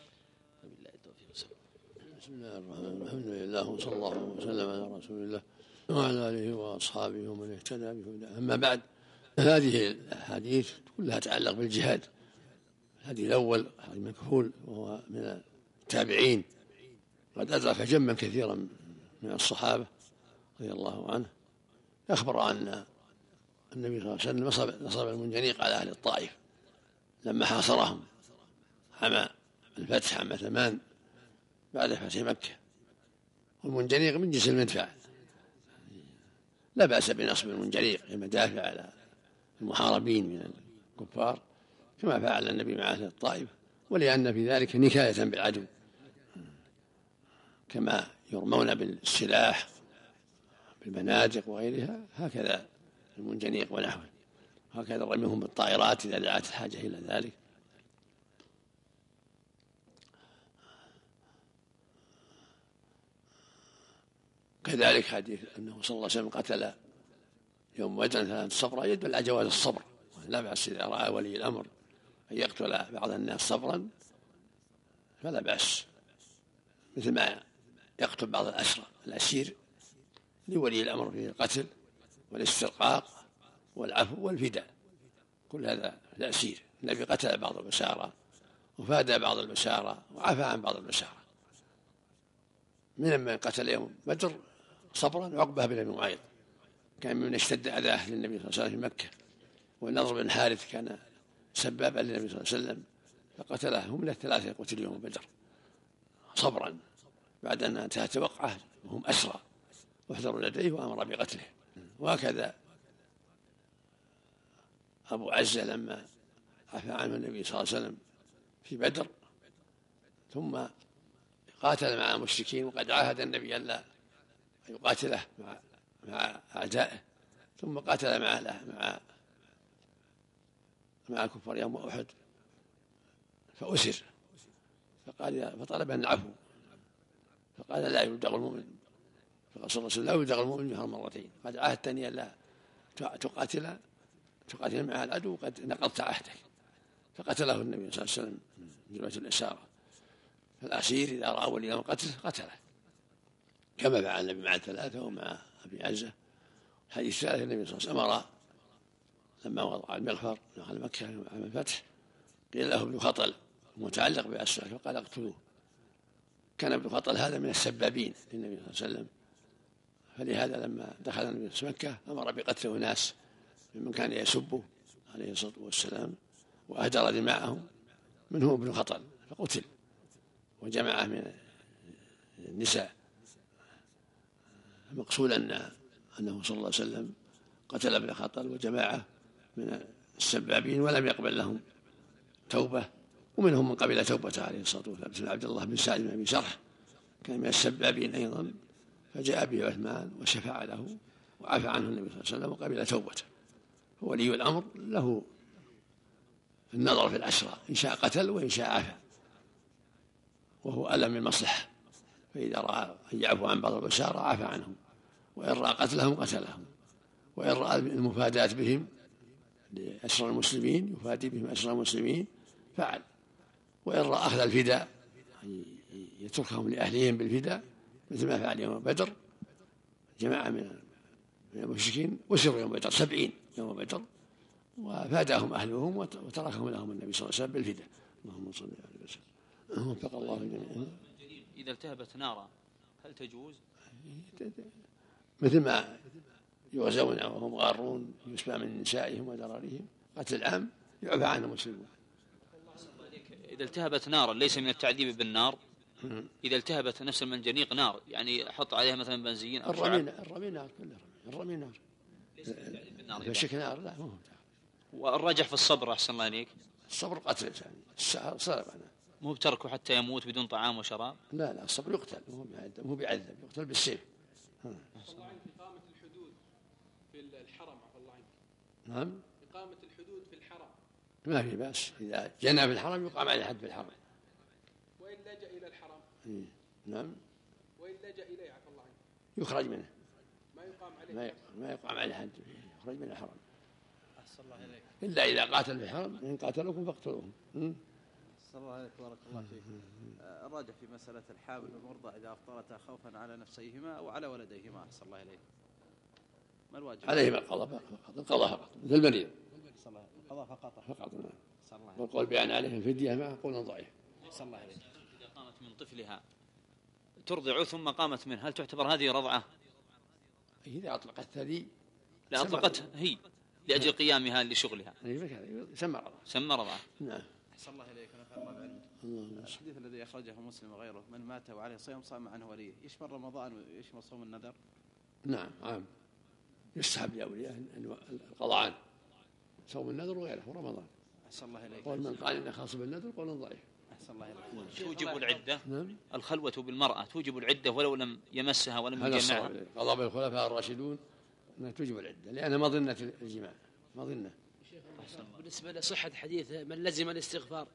بسم الله الرحمن الرحيم. الحمد لله وصلى الله وسلم على رسول الله وعلى آله وأصحابه ومن اهتدى بهداه. أما بعد، هذه الأحاديث كلها تتعلق بالجهاد. الحديث الأول حديث مكحول وهو من التابعين، قد أدرك جما كثيرا من الصحابة رضي الله عنه، أخبر أن النبي صلى الله عليه وسلم نصب المنجنيق على أهل الطائف لما حاصرهم عام الفتح، عام 8 بعد فتح مكة. والمنجنيق من جنس المدفع، لا بأس بنصب المنجنيق كمدافع على المحاربين من الكفار، كما فعل النبي مع أهل الطائف، ولأن في ذلك نكاية بالعدو، كما يرمون بالسلاح بالبنادق وغيرها، هكذا المنجنيق ونحوه، هكذا رميهم بالطائرات إذا دعت الحاجة إلى ذلك. كذلك حديث أنه صلى الله عليه وسلم قتل يوم بدر 3 صبرا يدل على جواز الصبر، لا بأس إذا رأى ولي الأمر أن يقتل بعض الناس صبرا فلا بأس، مثل ما يقتل بعض الأسير لولي الأمر في القتل والاسترقاق والعفو والفداء، كل هذا الأسير. النبي قتل بعض البشارة وفادى بعض البشارة وعفى عن بعض البشارة. من قتل يوم بدر صبرا عقبة بن أبي معيط، كان من اشتد أذاه للنبي صلى الله عليه وسلم في مكة، والنضر بن حارث كان سبابا للنبي صلى الله عليه وسلم فقتله. هم من ال3 قتلوا يوم بدر صبرا بعد أن انتهت وقعه وهم أسرى، واحذروا لديه وأمر بقتله. وهكذا أبو عزة لما عفى عنه النبي صلى الله عليه وسلم في بدر، ثم قاتل مع المشركين، وقد عاهد النبي ألا يقاتله مع أعدائه، ثم قاتل مع الكفار يوم أحد فأسر، فطلب العفو، فقال: لا يلدغ المؤمن، فقال صلى الله عليه وسلم: لا يلدغ المؤمن بها مرتين، قد عاهدتني ألا تقاتل مع العدو، قد نقضت عهدك. فقتله النبي صلى الله عليه وسلم من جملة الإسارة. فالأسير إذا رأى ولي الأمر قتله، كما فعل النبي مع 3 ومع أبي عزة. الحديث الثالث النبي صلى الله عليه وسلم أمر لما وضع المغفر دخل مكة عام الفتح، قيل له ابن خطل متعلق بأسفل، فقال: اقتلوه. كان ابن خطل هذا من السبابين للنبي صلى الله عليه وسلم، فلهذا لما دخل النبي في مكة أمر بقتل أناس ممن كان يسبه عليه الصلاة والسلام وأهدر دماءهم، منهم ابن خطل، فقتل، وجماعة من النساء. المقصود أنه صلى الله عليه وسلم قتل ابن خطل وجماعة من السبابين ولم يقبل لهم توبة، ومنهم من قبل توبته عليه الصلاة والسلام، مثل عبد الله بن سعد بن أبي شرح كان من السبابين أيضا، فجاء به عثمان وشفع له وعفى عنه النبي صلى الله عليه وسلم وقبل توبته. فولي الأمر له النظر في الأسرى، إن شاء قتل وإن شاء عفى، وهو ألم من المصلحة، فإذا رأى أن يعفو عن بعض البشارة عفى عنهم، وإن رأى قتلهم قتلهم، وإن رأى المفاداة بهم لأسرى المسلمين يفادي بهم أسرى المسلمين فعل، وإن رأى أخذ الفداء يتركهم لأهلهم بالفداء مثل ما فعل يوم بدر. جماعة من المشركين وسروا يوم بدر 70 يوم بدر، وفاداهم أهلهم وتركهم لهم النبي صلى الله عليه وسلم بالفداء. اللهم صل عليه وسلم. وفق الله الجميع. إذا التهبت نارا هل تجوز؟ مثل ما يغزون وهم غارون يسمع من نسائهم وذراريهم، قتل العام يعفى عنه المسلمون. إذا التهبت نارا ليس من التعذيب بالنار، إذا التهبت نفس المنجنيق نار يعني حط عليها مثلا بنزين أو الرمي نار كلها، الرمي نار بشك نار، لا مو والراجح في الصبر أحسن الله عليك. الصبر قتل يعني صلب أنا مو بتركه حتى يموت بدون طعام وشراب. لا الصبر يقتل، مو بيعذب، يقتل بالسيف. الله عنك إقامة الحدود في الحرم عفى الله عنك. نعم. إقامة الحدود في الحرم ما في بأس، إذا جنى في الحرم يقام عليه حد في الحرم. وإن لجأ إلى الحرم. نعم. وإن لجأ إليه عفى الله عنك. يخرج منه. ما يقام عليه. ما يقام عليه حد، يخرج من الحرم. أحسن الله إليك. إلا إذا قاتل في الحرم، إن قاتلوكم فاقتلوهم. أحسن الله عليك بارك الله فيك. الراجح في مسألة الحامل والمرضع إذا أفطرتا خوفا على نفسيهما أو على ولديهما، أحسن الله إليك، ما الواجب؟ عليهما القضاء فقط، مثل المريض. القضاء فقط. نعم. والقول بأن عليهم فدية مع قول ضعيف. أحسن الله إليك. إذا قامت من طفلها ترضع ثم قامت منه، هل تعتبر هذه رضعة؟ إذا أطلقت الثدي. لا أطلقتها هي لأجل قيامها لشغلها. سمى رضعة. نعم. أحسن الله إليك ونفع الله بعلمك. الحديث الذي أخرجه مسلم وغيره من مات وعليه صيام صام عنه وليه، يشمل رمضان ويشمل صوم النذر؟ نعم عام. يستحب لأولياء القضاء عنه صوم النذر وغيره ورمضان. أحسن الله إليك. قول من قال إنه خاص بالنذر قول ضعيف. أحسن الله إليك. توجب العدة. نعم. الخلوة بالمرأة توجب العدة ولو لم يمسها ولم يجمعها. قضى بالخلفاء الراشدون أنها توجب العدة لأنها مظنة الجماع، مظنة. بالنسبة لصحة حديث من لزم الاستغفار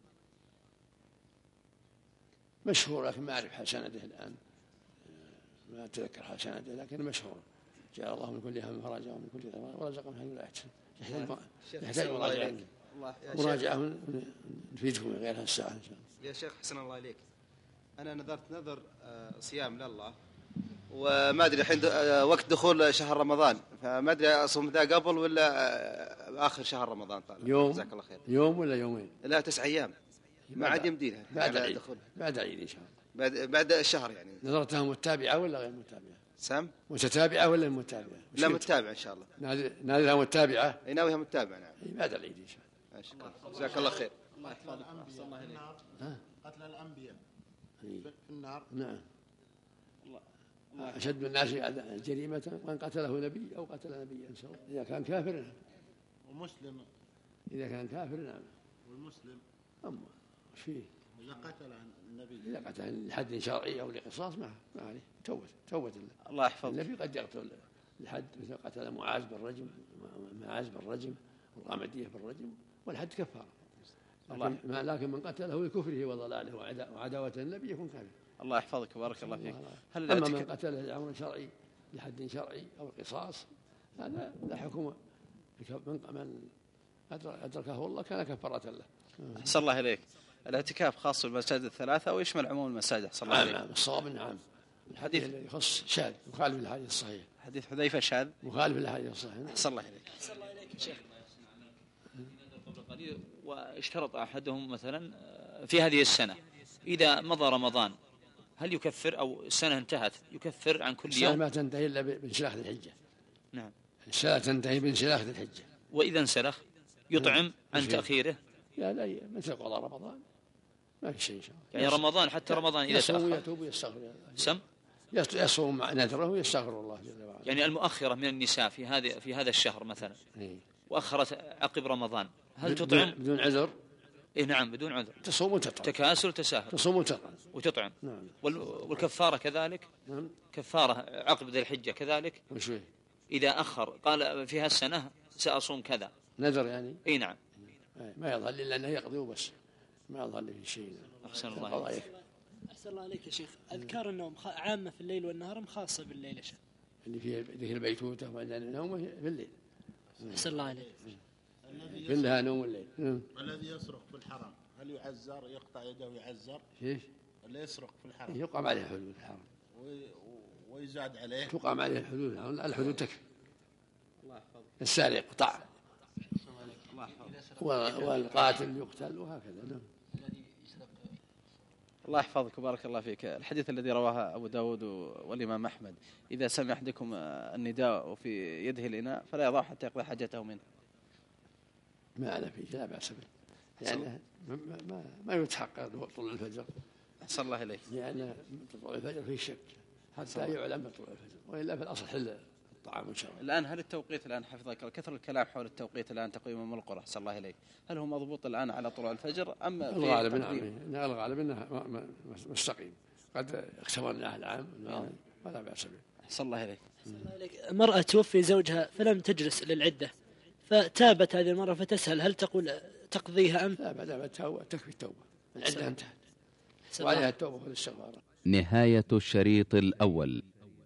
مشهور، لكن ما أعرف حسنده الآن، ما أتذكر حسنده، لكن مشهور. جعل الله من كل هم فرجا ومن كل ضراء ورزقه من حيث لا يحتسب. يحتاج مراجعة نفيدكم غيرها الساعة إن شاء الله. يا شيخ حسن الله عليك، أنا نذرت نذر صيام لله، وما أدري الحين وقت دخول شهر رمضان، فما أدري أصوم ذا قبل ولا آخر شهر رمضان. طالع يوم جزاك الله خير. يوم ولا يومين؟ لا 9 أيام ما عاد يمدينها بعد العيد. بعد العيد إن شاء الله. بعد الشهر يعني. نظرتها متابعة ولا غير متابعة؟ سام متتابعة ولا متابعة؟ لا متابعة إن شاء الله. ناذرها متابعة. أي ناويها متابعة. نعم. بعد العيد إن شاء الله. شكرا جزاك الله خير. قتل الأنبياء في النار. نعم. أشد الناس جريمة من قتله نبي أو قتل نبيا إذا كان كافر. ومسلم إذا كان كافر. نعم. والمسلم أما وش فيه؟ إذا قتل النبي، إذا قتل لحد شرعي أو لقصاص ما عليه توبة الله يحفظك. النبي قد يقتل لحد مثل قتل معاذ بالرجم والغامدية بالرجم والحد كفارة. لكن من قتله لكفره وضلاله وعداوة النبي يكون كافر. الله يحفظك وبارك الله فيك. أما من قتله لأمر شرعي لحد شرعي أو قصاص هذا لا حكم من أدركه الله كان كفارة له. أحسن الله إليك. الاعتكاف خاص بالمساجد الثلاثة أو يشمل عموم المساجد؟ أحسن الله إليك. نعم الصواب نعم. الحديث اللي يخص شاذ مخالف للحديث الصحيح. حديث حذيفة شاذ مخالف للحديث الصحيح. أحسن الله إليك. أحسن الله إليك يا شيخ. واشترط أحدهم مثلا في هذه السنة إذا مضى رمضان هل يكفر أو السنة انتهت يكفر عن كل يوم؟ السنة ما تنتهي إلا بانسلاخ الحجة. نعم. السنة تنتهي بانسلاخ الحجة. وإذا انسلخ يطعم عن تأخيره؟ لا مثل قضاء رمضان ما في شيء إن شاء الله. يعني رمضان حتى رمضان إذا تأخر يتوب ويستغفر. يصوم مع نذره ويستغفر الله جل وعلا. يعني المؤخرة من النساء في هذا الشهر مثلا وأخرت عقب رمضان هل تطعم بدون عذر؟ إيه نعم بدون عذر. تصوم وتطعم. تكاسل تساهل. تصوم وتطعم. نعم. والكفارة كذلك. نعم. كفارة عقب ذي الحجة كذلك. وش إذا أخر قال في هالسنة سأصوم كذا. نذر يعني. إيه نعم. ما يظهر إلا أنه يقضي وبس ما يظهر له شيء. أحسن الله عليك. أحسن الله عليك يا شيخ. أذكار النوم عامة في الليل والنهار أم خاصة بالليل يا شيخ؟ اللي فيه ذكر البيتوتة وأن النوم في الليل. أحسن الله عليك. كلها نوم الليل. الذي يسرق في الحرم هل يعزر يقطع يده ويعزر؟ ايش؟ اللي يسرق في الحرم يقام عليه حدود الحرم ويزاد عليه. تقام عليه حدود الحرم، الحدود تكفي. الله يحفظك. السارق يقطع الله يحفظك. والقاتل يقتل وهكذا. نعم. الله يحفظك وبارك الله فيك. الحديث الذي رواه أبو داود والإمام أحمد إذا سمع أحدكم النداء وفي يده الإناء فلا يضع حتى يقضي حاجته منه. ما أنا فيه لا بأس به. يعني ما يتحقق طلوع الفجر. أحسن الله إليك. لأن طلوع الفجر فيه شك حتى يعلم طلوع الفجر، وإلا في الأصل حل الطعام والشراب. الآن هل التوقيت الآن حفظك كثر الكلام حول التوقيت الآن تقويم أم القرى أحسن الله إليك، هل هو مضبوط الآن على طلوع الفجر أم الغالب؟ نعم الغالب أنه مستقيم، قد اختبرنا أهل العام ولا بأس به. أحسن الله إليك. مرأة توفي زوجها فلم تجلس للعدة فتابت هذه المرة فتسهل، هل تقول تقضيها أم؟ لا، بعد تكفي التوبة، العدة انتهت وعليها التوبة والاستغفار. نهاية الشريط الأول.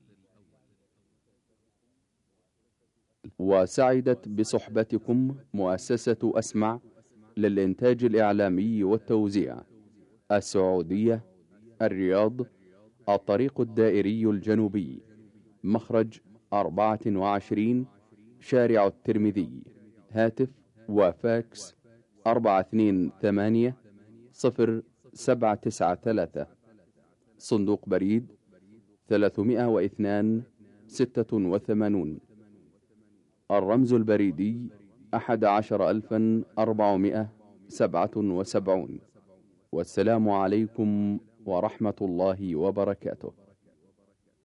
وسعدت بصحبتكم مؤسسة أسمع للإنتاج الإعلامي والتوزيع، السعودية، الرياض، الطريق الدائري الجنوبي، مخرج 24، شارع الترمذي، هاتف وفاكس 428-0793، صندوق بريد 302-86، الرمز البريدي 11477. والسلام عليكم ورحمة الله وبركاته.